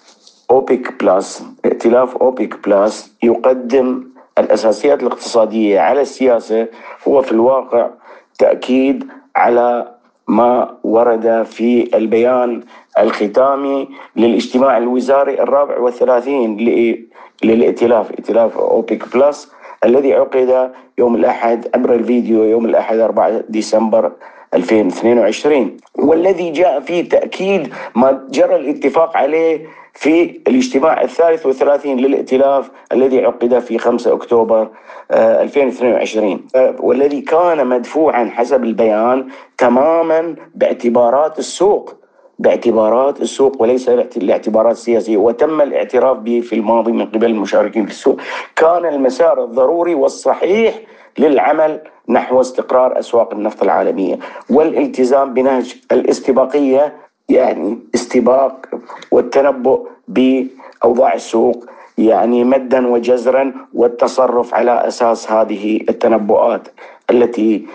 أوبك بلس، ائتلاف أوبك بلس يقدم الأساسيات الاقتصادية على السياسة، هو في الواقع تأكيد على ما ورد في البيان الختامي للاجتماع الوزاري الرابع والثلاثين للائتلاف، ائتلاف أوبك بلس، الذي عقد يوم الأحد عبر الفيديو يوم الأحد أربعة ديسمبر ألفين واثنين وعشرين، والذي جاء فيه تأكيد ما جرى الاتفاق عليه في الاجتماع الثالث والثلاثين للائتلاف الذي عقد في خمسة أكتوبر ألفين واثنين وعشرين، والذي كان مدفوعا حسب البيان تماما باعتبارات السوق باعتبارات السوق وليس الاعتبارات السياسية، وتم الاعتراف به في الماضي من قبل المشاركين في السوق. كان المسار الضروري والصحيح للعمل نحو استقرار أسواق النفط العالمية والالتزام بنهج الاستباقية، يعني استباق والتنبؤ بأوضاع السوق، يعني مدا وجزرا، والتصرف على أساس هذه التنبؤات التي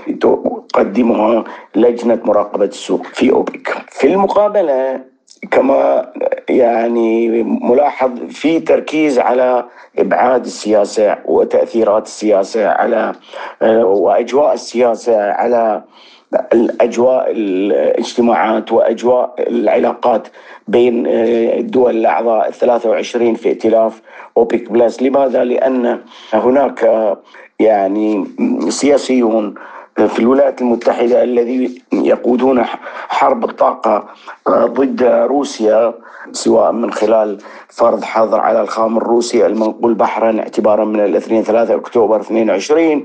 تقدمها لجنة مراقبة السوق في أوبك. في المقابلة كما يعني ملاحظ في تركيز على إبعاد السياسة وتأثيرات السياسة على وأجواء السياسة على الأجواء الاجتماعات وأجواء العلاقات بين الدول الأعضاء الثلاثة وعشرين في ائتلاف أوبك بلس. لماذا؟ لأن هناك يعني سياسيون في الولايات المتحدة الذي يقودون حرب الطاقة ضد روسيا، سواء من خلال فرض حظر على الخام الروسي المنقول بحرا اعتبارا من الاثنين ثلاثة أكتوبر اثنين وعشرين،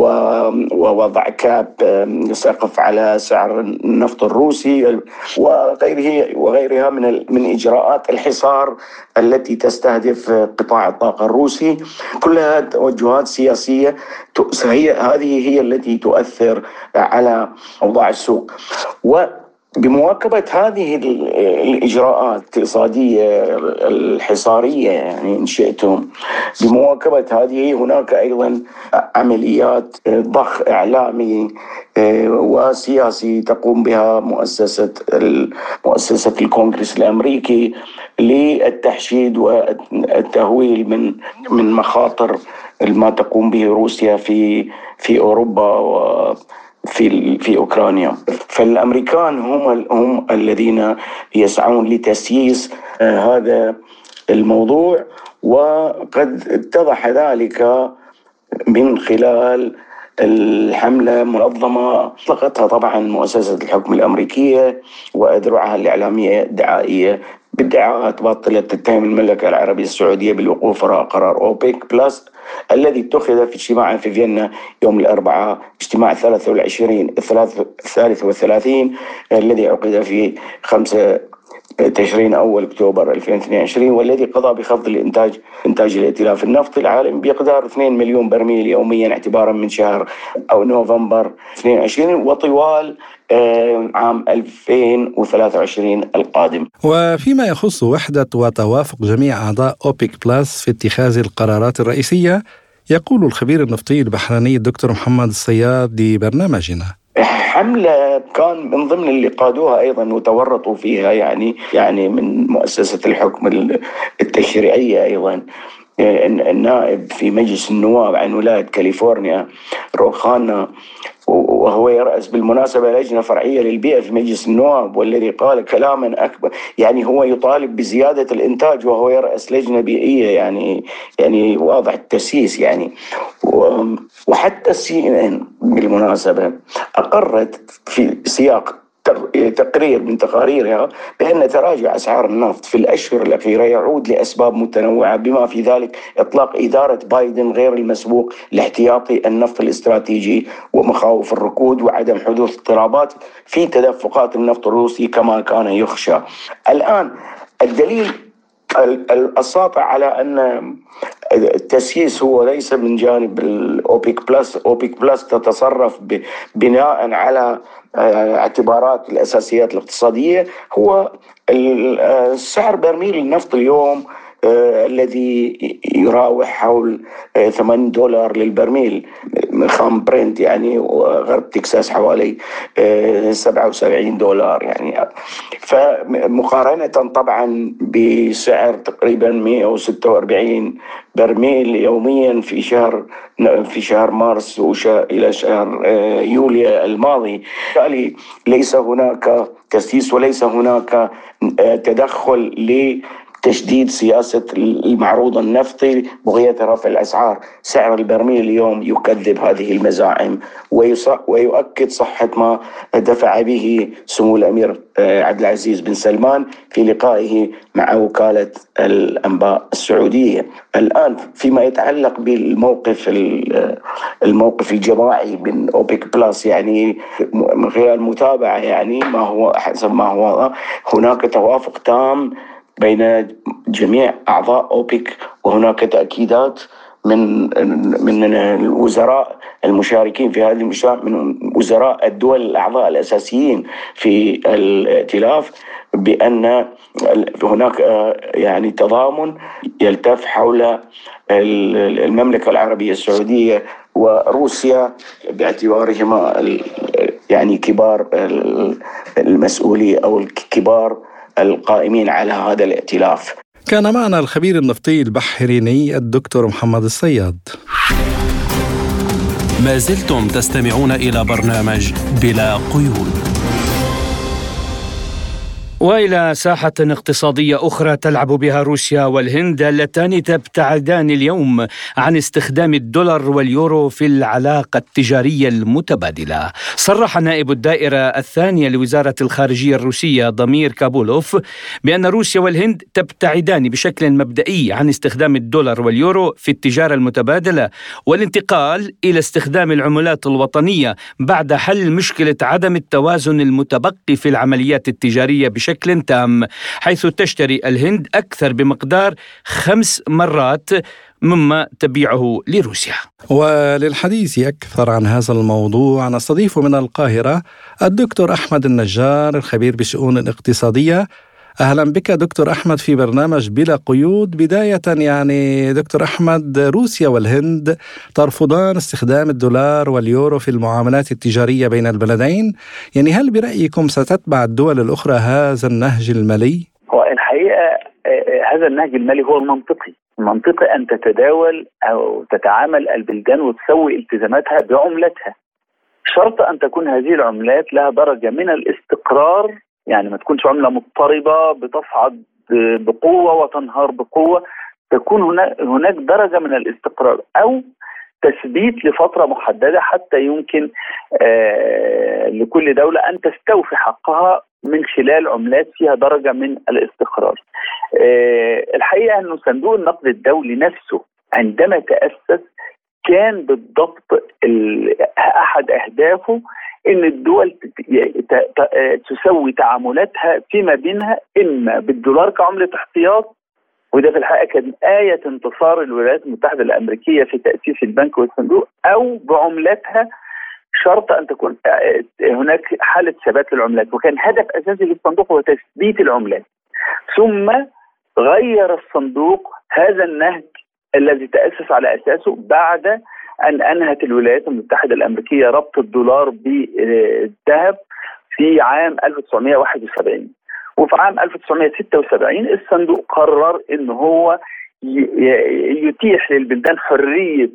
ووضع كاب سقف على سعر النفط الروسي وغيره وغيرها من من إجراءات الحصار التي تستهدف قطاع الطاقة الروسي. كلها توجهات سياسية، هي هذه هي التي تؤثر على أوضاع السوق. و بمواكبة هذه الإجراءات الاقتصادية الحصارية يعني إن شئتم، بمواكبة هذه هناك أيضا عمليات ضخ إعلامي وسياسي تقوم بها مؤسسة مؤسسة الكونغرس الأمريكي للتحشيد والتهويل من من مخاطر ما تقوم به روسيا في في أوروبا و في في أوكرانيا. فالأمريكان هم هم الذين يسعون لتسييس هذا الموضوع، وقد اتضح ذلك من خلال الحملة منظمة أطلقتها طبعا مؤسسة الحكم الأمريكية وأذرعها الإعلامية الدعائية بادعاءات باطلة تتهم المملكة العربية السعودية بالوقوف وراء قرار أوبك بلس الذي اتخذ في اجتماع في فيينا يوم الأربعاء، اجتماع الثالث والعشرين الثالث والثلاثين الذي عقد في خمسة تشرين أول أكتوبر ألفين واثنين وعشرين، والذي قضى بخفض الإنتاج إنتاج الائتلاف النفطي العالمي بمقدار اثنين مليون برميل يوميا اعتبارا من شهر أو نوفمبر اثنين وعشرين وطوال عام ألفين وثلاثة وعشرين القادم. وفيما يخص وحدة وتوافق جميع أعضاء أوبك بلس في اتخاذ القرارات الرئيسية، يقول الخبير النفطي البحريني الدكتور محمد الصياد لبرنامجنا: حملة كان من ضمن اللي قادوها أيضا وتورطوا فيها يعني يعني من مؤسسة الحكم التشريعية أيضا النائب في مجلس النواب عن ولاية كاليفورنيا روخانا، وهو يرأس بالمناسبة لجنة فرعية للبيئة في مجلس النواب، والذي قال كلاما أكبر يعني هو يطالب بزيادة الإنتاج وهو يرأس لجنة بيئية يعني يعني واضح التسييس يعني. وحتى السي إن إن بالمناسبة أقرت في سياق تقرير من تقاريرها بأن تراجع أسعار النفط في الأشهر الأخيرة يعود لأسباب متنوعة، بما في ذلك إطلاق إدارة بايدن غير المسبوق لاحتياطي النفط الاستراتيجي ومخاوف الركود وعدم حدوث اضطرابات في تدفقات النفط الروسي كما كان يخشى. الآن الدليل الساطع على أن التسييس هو ليس من جانب الأوبك بلس. أوبك بلس تتصرف بناء على اعتبارات الأساسيات الاقتصادية، هو السعر برميل النفط اليوم الذي يراوح حول ثمانية دولار للبرميل خام برنت يعني، وغرب تكساس حوالي سبعة وسبعين دولار يعني، فمقارنة طبعا بسعر تقريبا مئة وستة وأربعين برميل يوميا في شهر في شهر مارس إلى شهر يوليو الماضي. بالتالي ليس هناك تسييس وليس هناك تدخل ل تشديد سياسة المعروض النفطي بغية رفع الأسعار. سعر البرميل اليوم يكذب هذه المزاعم ويؤكد صحة ما دفع به سمو الأمير عبد العزيز بن سلمان في لقائه مع وكالة الأنباء السعودية. الآن فيما يتعلق بالموقف الموقف الجماعي من أوبك بلس يعني من خلال متابعة يعني ما هو حسب ما هو هناك توافق تام بين جميع أعضاء أوبك، وهناك تأكيدات من من الوزراء المشاركين في هذه المشاركة من وزراء الدول الأعضاء الأساسيين في الائتلاف بأن هناك يعني تضامن يلتف حول المملكة العربية السعودية وروسيا باعتبارهما يعني كبار المسؤولين أو الكبار القائمين على هذا الائتلاف. كان معنا الخبير النفطي البحريني الدكتور محمد الصياد. ما زلتم تستمعون إلى برنامج بلا قيود. وإلى ساحة اقتصادية أخرى تلعب بها روسيا والهند اللتان تبتعدان اليوم عن استخدام الدولار واليورو في العلاقة التجارية المتبادلة. صرح نائب الدائرة الثانية لوزارة الخارجية الروسية ضمير كابولوف بأن روسيا والهند تبتعدان بشكل مبدئي عن استخدام الدولار واليورو في التجارة المتبادلة والانتقال إلى استخدام العملات الوطنية بعد حل مشكلة عدم التوازن المتبقي في العمليات التجارية بشكل تام، حيث تشتري الهند أكثر بمقدار خمس مرات مما تبيعه لروسيا. وللحديث أكثر عن هذا الموضوع نستضيف من القاهرة الدكتور أحمد النجار الخبير بالشؤون الاقتصادية. أهلا بك دكتور أحمد في برنامج بلا قيود. بداية يعني دكتور أحمد، روسيا والهند ترفضان استخدام الدولار واليورو في المعاملات التجارية بين البلدين، يعني هل برأيكم ستتبع الدول الأخرى هذا النهج المالي؟ هو الحقيقة هذا النهج المالي هو المنطقي المنطقي أن تتداول أو تتعامل البلدان وتسوي التزاماتها بعملتها، شرط أن تكون هذه العملات لها درجة من الاستقرار، يعني ما تكونش عملة مضطربة بتصعد بقوة وتنهار بقوة، تكون هناك درجة من الاستقرار أو تثبيت لفترة محددة حتى يمكن آه لكل دولة أن تستوفي حقها من خلال عملات فيها درجة من الاستقرار. آه الحقيقة أنه صندوق النقد الدولي نفسه عندما تأسس كان بالضبط أحد أهدافه إن الدول تسوي تعاملاتها فيما بينها إما بالدولار كعملة احتياط، وده في الحقيقة كان آية انتصار الولايات المتحدة الأمريكية في تأسيس البنك والصندوق، أو بعملتها شرط أن تكون هناك حالة ثبات للعملات، وكان هدف أساسي للصندوق هو تثبيت العملات. ثم غير الصندوق هذا النهج الذي تأسس على أساسه بعد أن أنهت الولايات المتحدة الأمريكية ربط الدولار بالذهب في عام ألف وتسعمائة وواحد وسبعين، وفي عام ألف وتسعمائة وستة وسبعين الصندوق قرر إن هو يتيح للبلدان حرية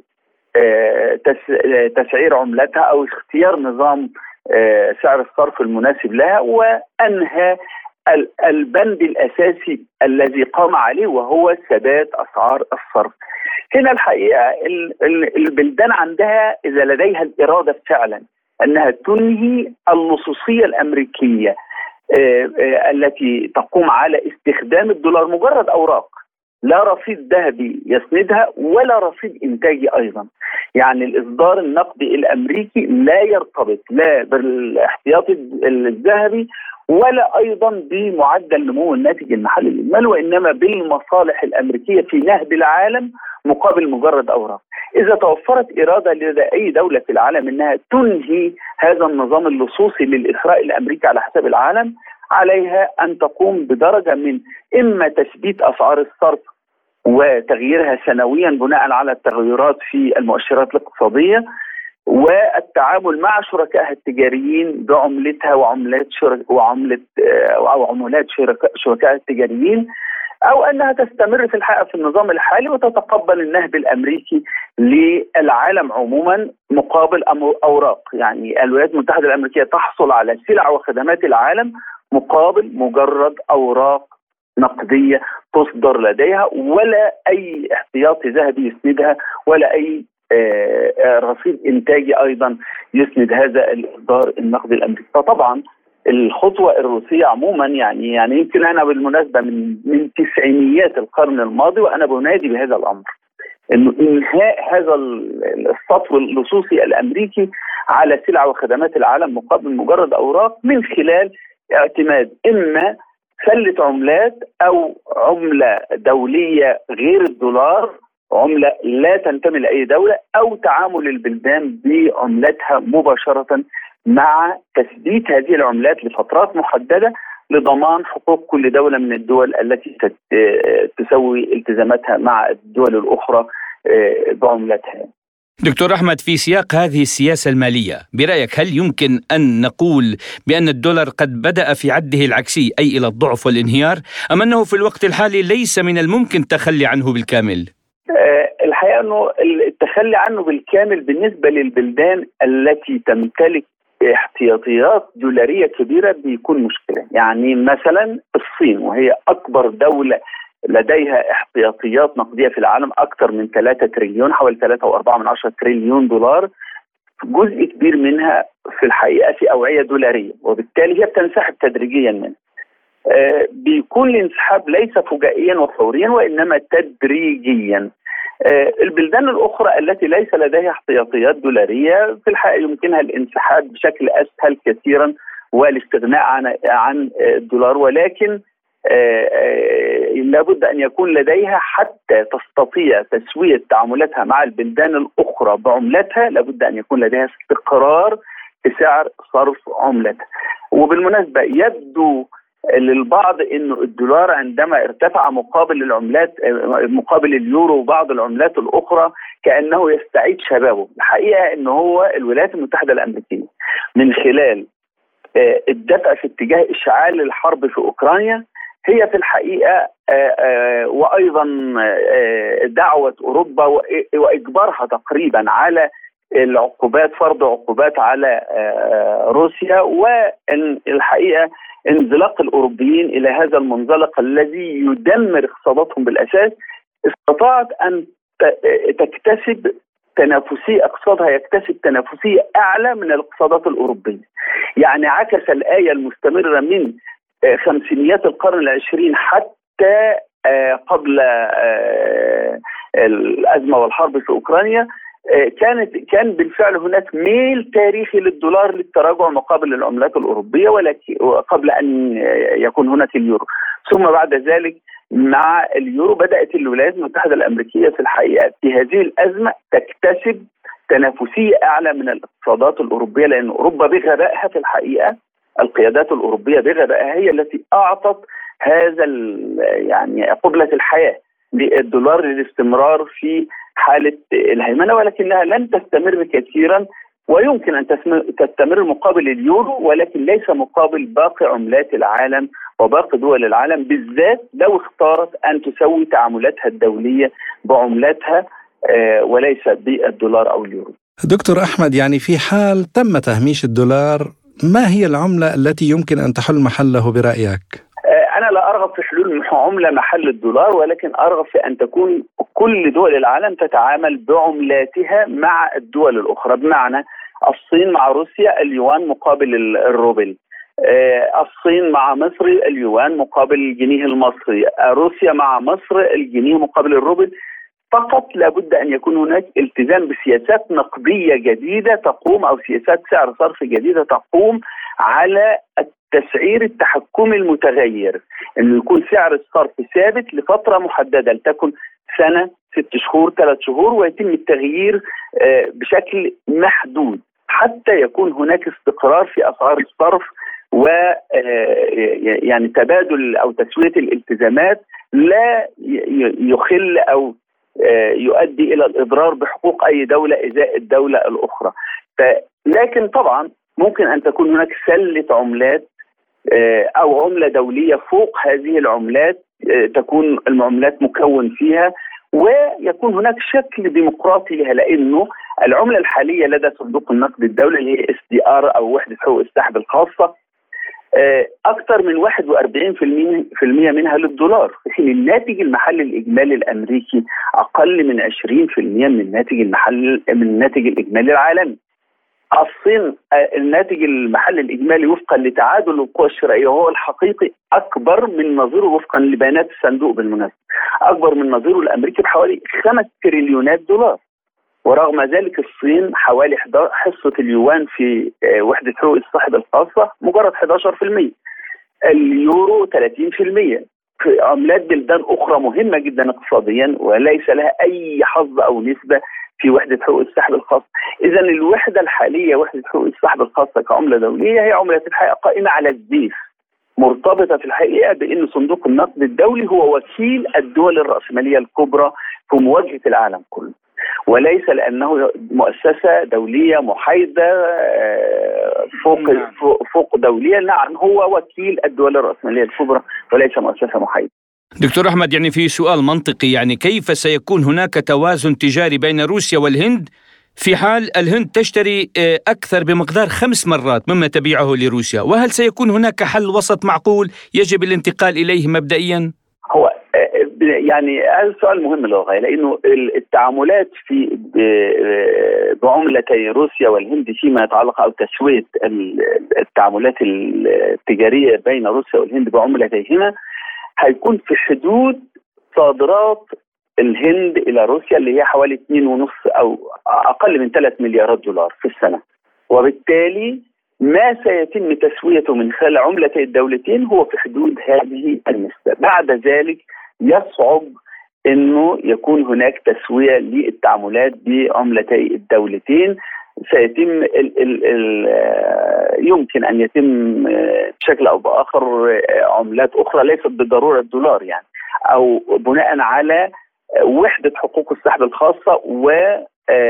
تسعير عملتها أو اختيار نظام سعر الصرف المناسب لها، وأنهى البند الأساسي الذي قام عليه وهو ثبات أسعار الصرف. هنا الحقيقة البلدان عندها إذا لديها الإرادة فعلا أنها تنهي اللصوصية الأمريكية التي تقوم على استخدام الدولار مجرد أوراق، لا رصيد ذهبي يسندها ولا رصيد إنتاجي أيضا. يعني الإصدار النقدي الأمريكي لا يرتبط لا بالاحتياطي الذهبي ولا أيضا بمعدل نمو الناتج المحلي للمال، وإنما بالمصالح الأمريكية في نهب العالم مقابل مجرد أوراق. إذا توفرت إرادة لدى أي دولة في العالم أنها تنهي هذا النظام اللصوصي للإثراء الأمريكي على حساب العالم، عليها أن تقوم بدرجة من إما تثبيت أسعار الصرف وتغييرها سنويا بناء على التغيرات في المؤشرات الاقتصادية، والتعامل مع شركائها التجاريين بعملتها وعملات شرك وعملة أو عملات شركائها التجاريين، أو أنها تستمر في الحقيقة في النظام الحالي وتتقبل النهب الأمريكي للعالم عموما مقابل أوراق. يعني الولايات المتحدة الأمريكية تحصل على سلع وخدمات العالم مقابل مجرد أوراق نقدية تصدر لديها، ولا أي احتياطي ذهبي يسندها ولا أي رصيد إنتاجي أيضا يسند هذا الإصدار النقدي الأمريكي. فطبعا الخطوة الروسية عموما يعني يعني يمكن أنا بالمناسبة من من تسعينيات القرن الماضي وأنا بنادي بهذا الأمر، إنه إنهاء هذا السطو اللصوصي الأمريكي على سلع وخدمات العالم مقابل مجرد أوراق، من خلال اعتماد إما سلة عملات أو عملة دولية غير الدولار، عملة لا تنتمي لأي دولة، أو تعامل البلدان بعملتها مباشرة مع تثبيت هذه العملات لفترات محددة لضمان حقوق كل دولة من الدول التي تسوي التزاماتها مع الدول الأخرى بعملتها. دكتور أحمد، في سياق هذه السياسة المالية برأيك هل يمكن أن نقول بأن الدولار قد بدأ في عده العكسي أي إلى الضعف والانهيار، أم أنه في الوقت الحالي ليس من الممكن التخلي عنه بالكامل؟ الحقيقة أنه التخلي عنه بالكامل بالنسبة للبلدان التي تمتلك احتياطيات دولارية كبيرة بيكون مشكلة. يعني مثلا الصين، وهي أكبر دولة لديها احتياطيات نقدية في العالم، أكثر من ثلاثة تريليون، حوالي ثلاثة وأربعة من عشرة تريليون دولار، جزء كبير منها في الحقيقة في أوعية دولارية، وبالتالي هي بتنسحب تدريجيا منها. آه بيكون الانسحاب ليس فجائيا وفوريا وإنما تدريجيا. آه البلدان الأخرى التي ليس لديها احتياطيات دولارية في الحقيقة يمكنها الانسحاب بشكل أسهل كثيرا والاستغناء عن عن الدولار، ولكن لابد أن يكون لديها حتى تستطيع تسوية تعاملاتها مع البلدان الأخرى بعملتها، لابد أن يكون لديها استقرار في سعر صرف عملتها. وبالمناسبة يبدو للبعض أنه الدولار عندما ارتفع مقابل العملات مقابل اليورو وبعض العملات الأخرى كأنه يستعيد شبابه. الحقيقة أنه هو الولايات المتحدة الأمريكية من خلال الدفع في اتجاه إشعال الحرب في أوكرانيا هي في الحقيقة وأيضا دعوة أوروبا وإجبارها تقريبا على العقوبات، فرض عقوبات على روسيا، وإن الحقيقة انزلاق الأوروبيين إلى هذا المنزلق الذي يدمر اقتصاداتهم بالأساس، استطاعت أن تكتسب تنافسية، اقتصادها يكتسب تنافسية أعلى من الاقتصادات الأوروبية. يعني عكس الآية المستمرة من خمسينيات القرن العشرين حتى قبل الأزمة والحرب في أوكرانيا، كانت كان بالفعل هناك ميل تاريخي للدولار للتراجع مقابل العملات الأوروبية، ولكن قبل أن يكون هناك اليورو. ثم بعد ذلك مع اليورو بدأت الولايات المتحدة الأمريكية في الحقيقة في هذه الأزمة تكتسب تنافسية أعلى من الاقتصادات الأوروبية، لأن أوروبا بغبائها في الحقيقة، القيادات الأوروبية بغبائها هي التي أعطت هذا يعني قبلة الحياة للدولار للاستمرار في حالة الهيمنة، ولكنها لن تستمر كثيرا، ويمكن أن تستمر مقابل اليورو ولكن ليس مقابل باقي عملات العالم وباقي دول العالم، بالذات لو اختارت أن تسوي تعاملاتها الدولية بعملاتها وليس بالدولار أو اليورو. دكتور أحمد، يعني في حال تم تهميش الدولار، ما هي العملة التي يمكن أن تحل محله برأيك؟ أنا لا أرغب في حلول عملة محل الدولار، ولكن أرغب في أن تكون كل دول العالم تتعامل بعملاتها مع الدول الأخرى. بمعنى الصين مع روسيا اليوان مقابل الروبل، الصين مع مصر اليوان مقابل الجنيه المصري، روسيا مع مصر الجنيه مقابل الروبل. فقط لابد أن يكون هناك التزام بسياسات نقدية جديدة تقوم أو سياسات سعر صرف جديدة تقوم على التسعير التحكمي المتغير، أنه يكون سعر الصرف ثابت لفترة محددة، لتكن سنة، ست شهور، ثلاث شهور، ويتم التغيير بشكل محدود حتى يكون هناك استقرار في أسعار الصرف و يعني تبادل أو تسوية الالتزامات لا يخل أو يؤدي إلى الإضرار بحقوق أي دولة إزاء الدولة الأخرى. لكن طبعا ممكن أن تكون هناك سلة عملات أو عملة دولية فوق هذه العملات تكون العملات مكون فيها، ويكون هناك شكل ديمقراطي لها، لأنه العملة الحالية لدى صندوق النقد الدولي اللي هي إس دي آر أو وحدة حقوق السحب الخاصة أكثر من واحد وأربعين بالمئة منها للدولار، في حين الناتج المحلي الإجمالي الأمريكي أقل من عشرين بالمئة من الناتج المحلي من الناتج الإجمالي العالمي. الصين الناتج المحلي الإجمالي وفقا لتعادل القوى الشرائية وهو الحقيقي أكبر من نظيره وفقا لبيانات الصندوق بالمناسبة، أكبر من نظيره الأمريكي بحوالي خمس تريليونات دولار. ورغم ذلك الصين حوالي حصة اليوان في وحدة حقوق السحب الخاصة مجرد أحد عشر بالمئة، اليورو ثلاثين بالمئة، في عملات بلدان أخرى مهمة جدا اقتصاديا وليس لها أي حظ أو نسبة في وحدة حقوق السحب الخاصة. إذا الوحدة الحالية وحدة حقوق السحب الخاصة كعملة دولية هي عملة الحقيقة قائمة على الزيف، مرتبطة في الحقيقة بأن صندوق النقد الدولي هو وكيل الدول الرأسمالية الكبرى في مواجهة العالم كله، وليس لأنه مؤسسة دولية محايدة فوق فوق دولية. نعم، هو وكيل الدول الرأسمالية الكبرى وليس مؤسسة محايدة. دكتور أحمد، يعني في سؤال منطقي، يعني كيف سيكون هناك توازن تجاري بين روسيا والهند في حال الهند تشتري أكثر بمقدار خمس مرات مما تبيعه لروسيا؟ وهل سيكون هناك حل وسط معقول يجب الانتقال إليه مبدئيا؟ هو يعني هذا السؤال مهم للغاية، لأنه التعاملات في بعملتي روسيا والهند فيما يتعلق أو تسوية التعاملات التجارية بين روسيا والهند بعملتيهما هيكون في حدود صادرات الهند إلى روسيا اللي هي حوالي اثنين ونص أو أقل من ثلاث مليارات دولار في السنة، وبالتالي ما سيتم تسويته من خلال عملتي الدولتين هو في حدود هذه النسبة. بعد ذلك يصعب أنه يكون هناك تسوية للتعاملات بعملتي الدولتين. سيتم ال ال ال يمكن أن يتم بشكل أو بآخر عملات أخرى ليست بالضرورة الدولار يعني، أو بناء على وحدة حقوق السحب الخاصة وسعر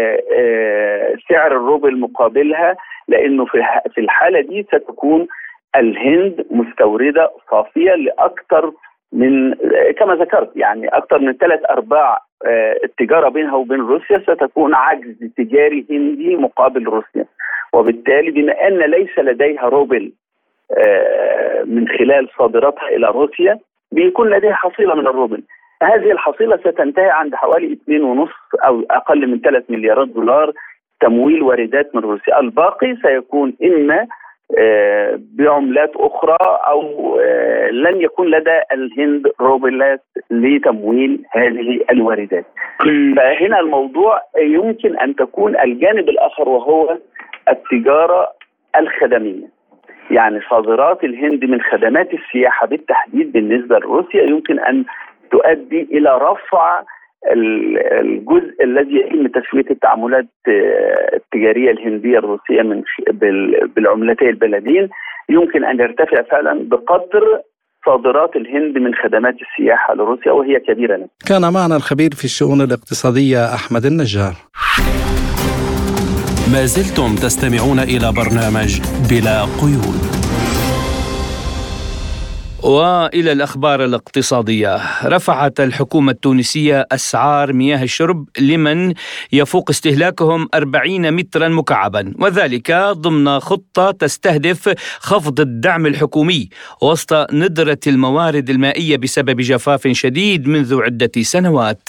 الروبل مقابلها، لأنه في الحالة دي ستكون الهند مستوردة صافية لأكثر من كما ذكرت يعني أكثر من ثلاث أرباع التجارة بينها وبين روسيا ستكون عجز تجاري هندي مقابل روسيا، وبالتالي بما أن ليس لديها روبل من خلال صادراتها إلى روسيا بيكون لديها حصيلة من الروبل. هذه الحصيلة ستنتهي عند حوالي اثنين ونص أو أقل من ثلاث مليارات دولار تمويل واردات من روسيا. الباقي سيكون إما بعملات أخرى أو لن يكون لدى الهند روبلات لتمويل هذه الواردات. فهنا الموضوع يمكن أن تكون الجانب الآخر وهو التجارة الخدمية، يعني صادرات الهند من خدمات السياحة بالتحديد بالنسبة لروسيا يمكن أن تؤدي إلى رفع الجزء الذي يتم تسوية التعاملات التجارية الهندية الروسية من بالعملتين البلدين، يمكن أن يرتفع فعلا بقدر صادرات الهند من خدمات السياحة لروسيا وهي كبيرة نفسها. كان معنا الخبير في الشؤون الاقتصادية أحمد النجار. ما زلتم تستمعون إلى برنامج بلا قيود. وإلى الأخبار الاقتصادية. رفعت الحكومة التونسية أسعار مياه الشرب لمن يفوق استهلاكهم أربعين مترا مكعبا، وذلك ضمن خطة تستهدف خفض الدعم الحكومي وسط ندرة الموارد المائية بسبب جفاف شديد منذ عدة سنوات.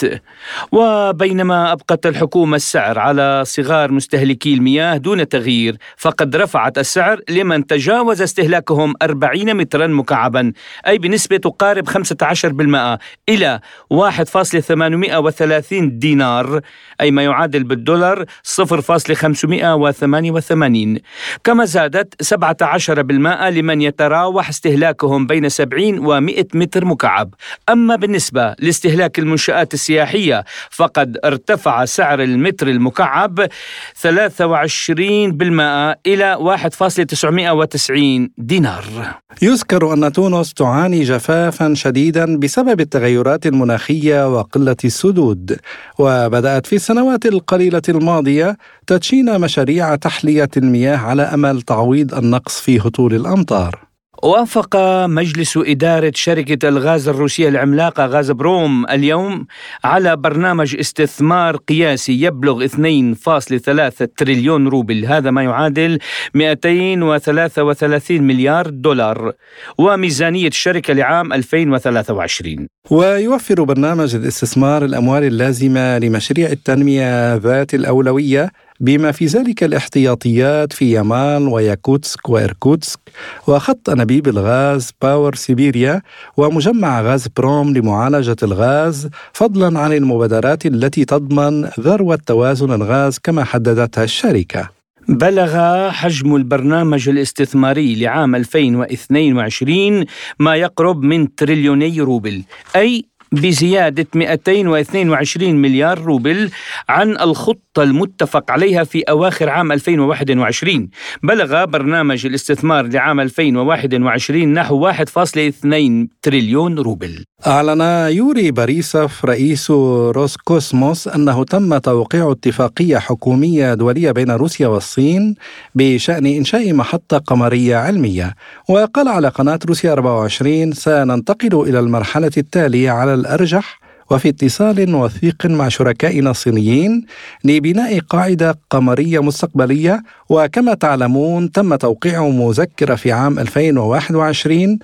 وبينما أبقت الحكومة السعر على صغار مستهلكي المياه دون تغيير، فقد رفعت السعر لمن تجاوز استهلاكهم أربعين مترا مكعبا، أي بنسبة تقارب خمسة عشر بالمئة إلى واحد فاصلة ثمانمئة وثلاثين دينار، أي ما يعادل بالدولار صفر فاصلة خمسمئة وثمانية وثمانين. كما زادت سبعة عشر بالمئة لمن يتراوح استهلاكهم بين سبعين ومئة متر مكعب. أما بالنسبة لاستهلاك المنشآت السياحية فقد ارتفع سعر المتر المكعب ثلاثة وعشرين بالمئة إلى واحد فاصلة تسعمئة وتسعين دينار. يذكر أن تونس تعاني جفافا شديدا بسبب التغيرات المناخية وقلة السدود، وبدأت في السنوات القليلة الماضية تدشين مشاريع تحلية المياه على أمل تعويض النقص في هطول الأمطار. وافق مجلس إدارة شركة الغاز الروسية العملاقة غازبروم اليوم على برنامج استثمار قياسي يبلغ اثنين فاصلة ثلاثة تريليون روبل، هذا ما يعادل مئتين وثلاثة وثلاثين مليار دولار، وميزانية الشركة لعام ألفين وثلاثة وعشرين. ويوفر برنامج الاستثمار الأموال اللازمة لمشاريع التنمية ذات الأولوية بما في ذلك الاحتياطيات في يامال وياكوتسك وإركوتسك وخط أنابيب الغاز باور سيبيريا ومجمع غاز بروم لمعالجة الغاز، فضلا عن المبادرات التي تضمن ذروة توازن الغاز كما حددتها الشركة. بلغ حجم البرنامج الاستثماري لعام ألفين واثنين وعشرين ما يقرب من تريليوني روبل، أي بزيادة مئتين واثنين وعشرين مليار روبل عن الخطة المتفق عليها في أواخر عام ألفين وواحد وعشرين. بلغ برنامج الاستثمار لعام ألفين وواحد وعشرين نحو واحد فاصلة اثنين تريليون روبل. أعلن يوري باريسوف رئيس روسكوسموس أنه تم توقيع اتفاقية حكومية دولية بين روسيا والصين بشأن إنشاء محطة قمرية علمية. وقال على قناة روسيا أربعة وعشرين: سننتقل إلى المرحلة التالية على الأرجح وفي اتصال وثيق مع شركائنا الصينيين لبناء قاعدة قمرية مستقبلية. وكما تعلمون تم توقيع مذكرة في عام ألفين وواحد وعشرين،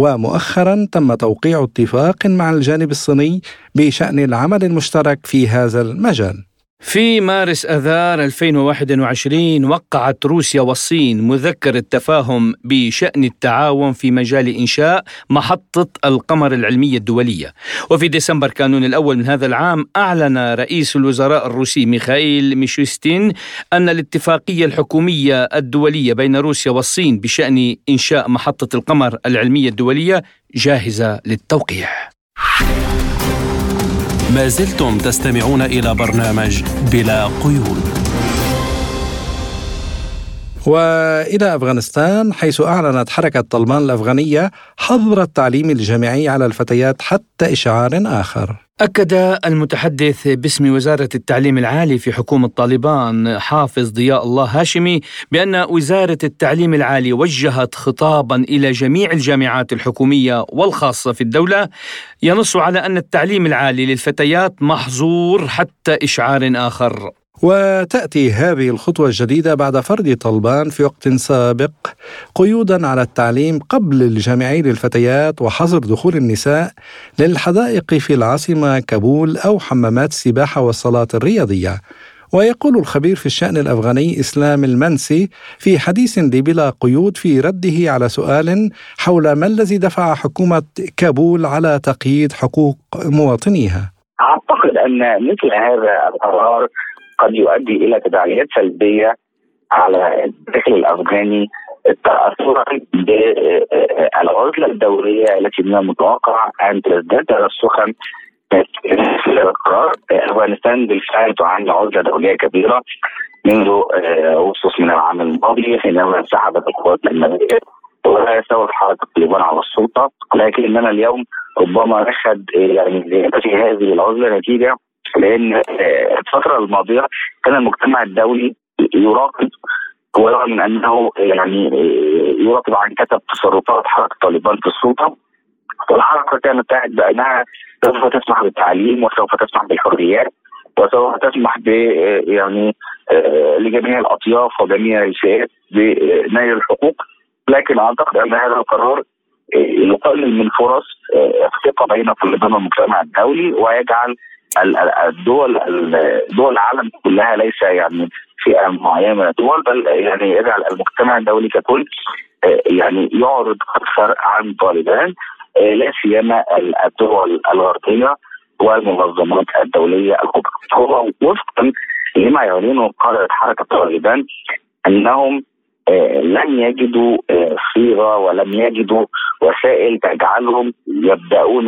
ومؤخرا تم توقيع اتفاق مع الجانب الصيني بشأن العمل المشترك في هذا المجال. في مارس آذار ألفين وواحد وعشرين وقعت روسيا والصين مذكرة تفاهم بشأن التعاون في مجال إنشاء محطة القمر العلمية الدولية. وفي ديسمبر كانون الأول من هذا العام أعلن رئيس الوزراء الروسي ميخائيل ميشوستين أن الاتفاقية الحكومية الدولية بين روسيا والصين بشأن إنشاء محطة القمر العلمية الدولية جاهزة للتوقيع. ما زلتم تستمعون إلى برنامج بلا قيود. وإلى أفغانستان، حيث أعلنت حركة طالبان الأفغانية حظر التعليم الجامعي على الفتيات حتى إشعار آخر. أكد المتحدث باسم وزارة التعليم العالي في حكومة طالبان حافظ ضياء الله هاشمي بأن وزارة التعليم العالي وجهت خطابا إلى جميع الجامعات الحكومية والخاصة في الدولة ينص على أن التعليم العالي للفتيات محظور حتى إشعار آخر. وتأتي هذه الخطوة الجديدة بعد فرض طالبان في وقت سابق قيودا على التعليم قبل الجامعي للفتيات وحظر دخول النساء للحدائق في العاصمة كابول أو حمامات السباحة والصالات الرياضية. ويقول الخبير في الشأن الأفغاني إسلام المنسي في حديث لبلا قيود في رده على سؤال حول ما الذي دفع حكومة كابول على تقييد حقوق مواطنيها. أعتقد أن مثل هذا القرار قد يؤدي إلى تداعيات سلبية على الداخل الأفغاني تأثرا بالعزلة الدولية التي من المتوقع أن تزداد ترسخا في القرار. أفغانستان بالفعل تعاني عزلة دولية كبيرة منذ أغسطس من العام الماضي حينما انسحبت القوات الأمريكية وسوت حركة طالبان على السلطة، لكننا اليوم ربما نشهد يعني في هذه العزلة نتيجة لأن الفترة الماضية كان المجتمع الدولي يراقب ورغم من أنه يعني يراقب عن كتب تصرفات حركة طالبان في السلطة، والحركة كانت تعد بأنها سوف تسمح بالتعليم وسوف تسمح بالحريات وسوف تسمح ب يعني لجميع الأطياف وجميع الفئات بنيل الحقوق. لكن أعتقد أن هذا القرار يقلل من فرص الثقة بين طالبان والمجتمع الدولي ويجعل الدول دول العالم كلها ليس يعني فئة معينة من الدول بل يعني يجعل المجتمع الدولي ككل يعني يعرض أكثر عن طالبان، لا سيما الدول الغربية والمنظمات الدولية الكبرى. هو وفقا لما يعلنه قادة حركة طالبان أنهم لم يجدوا صيغة ولم يجدوا وسائل تجعلهم يبدأون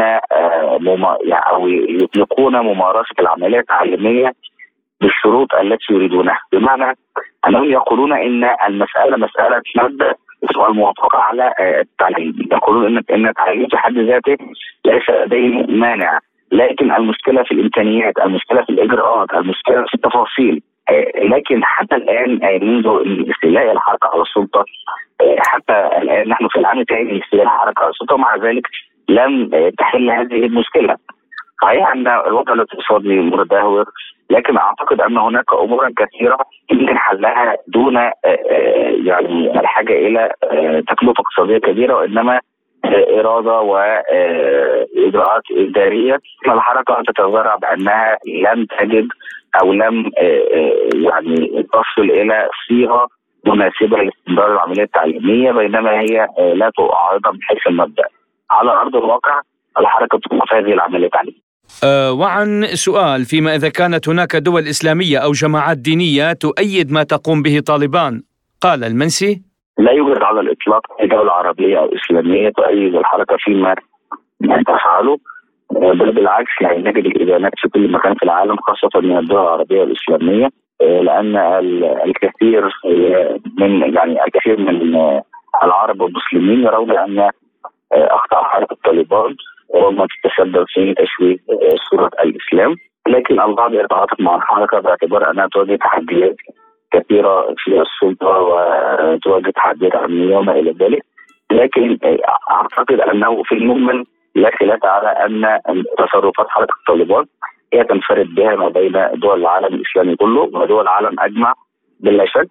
أو يطلقون ممارسة العملية التعليمية بالشروط التي يريدونها، بمعنى أنهم يقولون إن المسألة مسألة مبدأ والموافقة على التعليم. يقولون إن التعليم في حد ذاته ليس لديه مانع، لكن المشكلة في الإمكانيات، المشكلة في الإجراءات، المشكلة في التفاصيل. لكن حتى الآن منذ استيلاء الحركة على السلطة حتى الآن نحن في العام الثاني من استيلاء الحركة على السلطة، ومع ذلك لم تحل هذه المشكلة. صحيح أن الوضع الاقتصادي متدهور، لكن أعتقد أن هناك أمور كثيرة يمكن حلها دون يعني الحاجة إلى تكلفة اقتصادية كبيرة، وإنما إرادة وإجراءات إدارية. الحركة تتذرع بأنها لم تجد أو لم يعني تصل إلى صيغة مناسبة لاستمرار العملية التعليمية، بينما هي لا تعارضها من حيث المبدأ. على أرض الواقع الحركة توقف هذه العملية التعليمية. أه وعن سؤال، فيما إذا كانت هناك دول إسلامية أو جماعات دينية تؤيد ما تقوم به طالبان، قال المنسي: لا يوجد على الإطلاق أي دولة عربية أو إسلامية تؤيد الحركة فيما تفعله، بل بالعكس يعني نجد الإدانات في كل مكان في العالم خاصة من الدول العربية والإسلامية، لأن الكثير من يعني الكثير من العرب والمسلمين يرون أن أخطاء حركة طالبان ربما تتسبب في تشويه صورة الإسلام، لكن البعض يتعاطف مع الحركة باعتبار أنها تواجه تحديات كثيرة في السلطة وتواجه تحديات أمنية وما إلى ذلك. لكن أعتقد أنه في المجمل لا خلاف على أن تصرفات حركة طالبان هي تنفرد بها ما بين دول العالم الإسلامي كله ودول العالم أجمع بلا شك،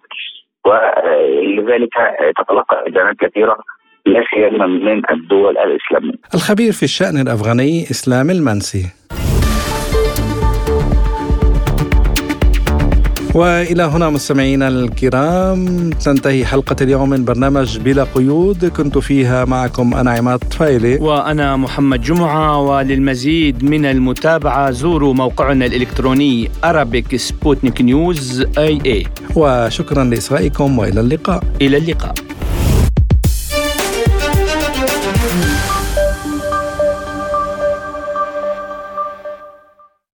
ولذلك تتلقى إدانات كثيرة لا سيما من الدول الإسلامية. الخبير في الشأن الأفغاني إسلام المنسي. وإلى هنا مستمعينا الكرام تنتهي حلقة اليوم من برنامج بلا قيود، كنت فيها معكم أنا عماد طفيلي وأنا محمد جمعة. وللمزيد من المتابعة زوروا موقعنا الإلكتروني Arabic Sputnik News آي إيه. وشكرا لإصغائكم وإلى اللقاء. إلى اللقاء.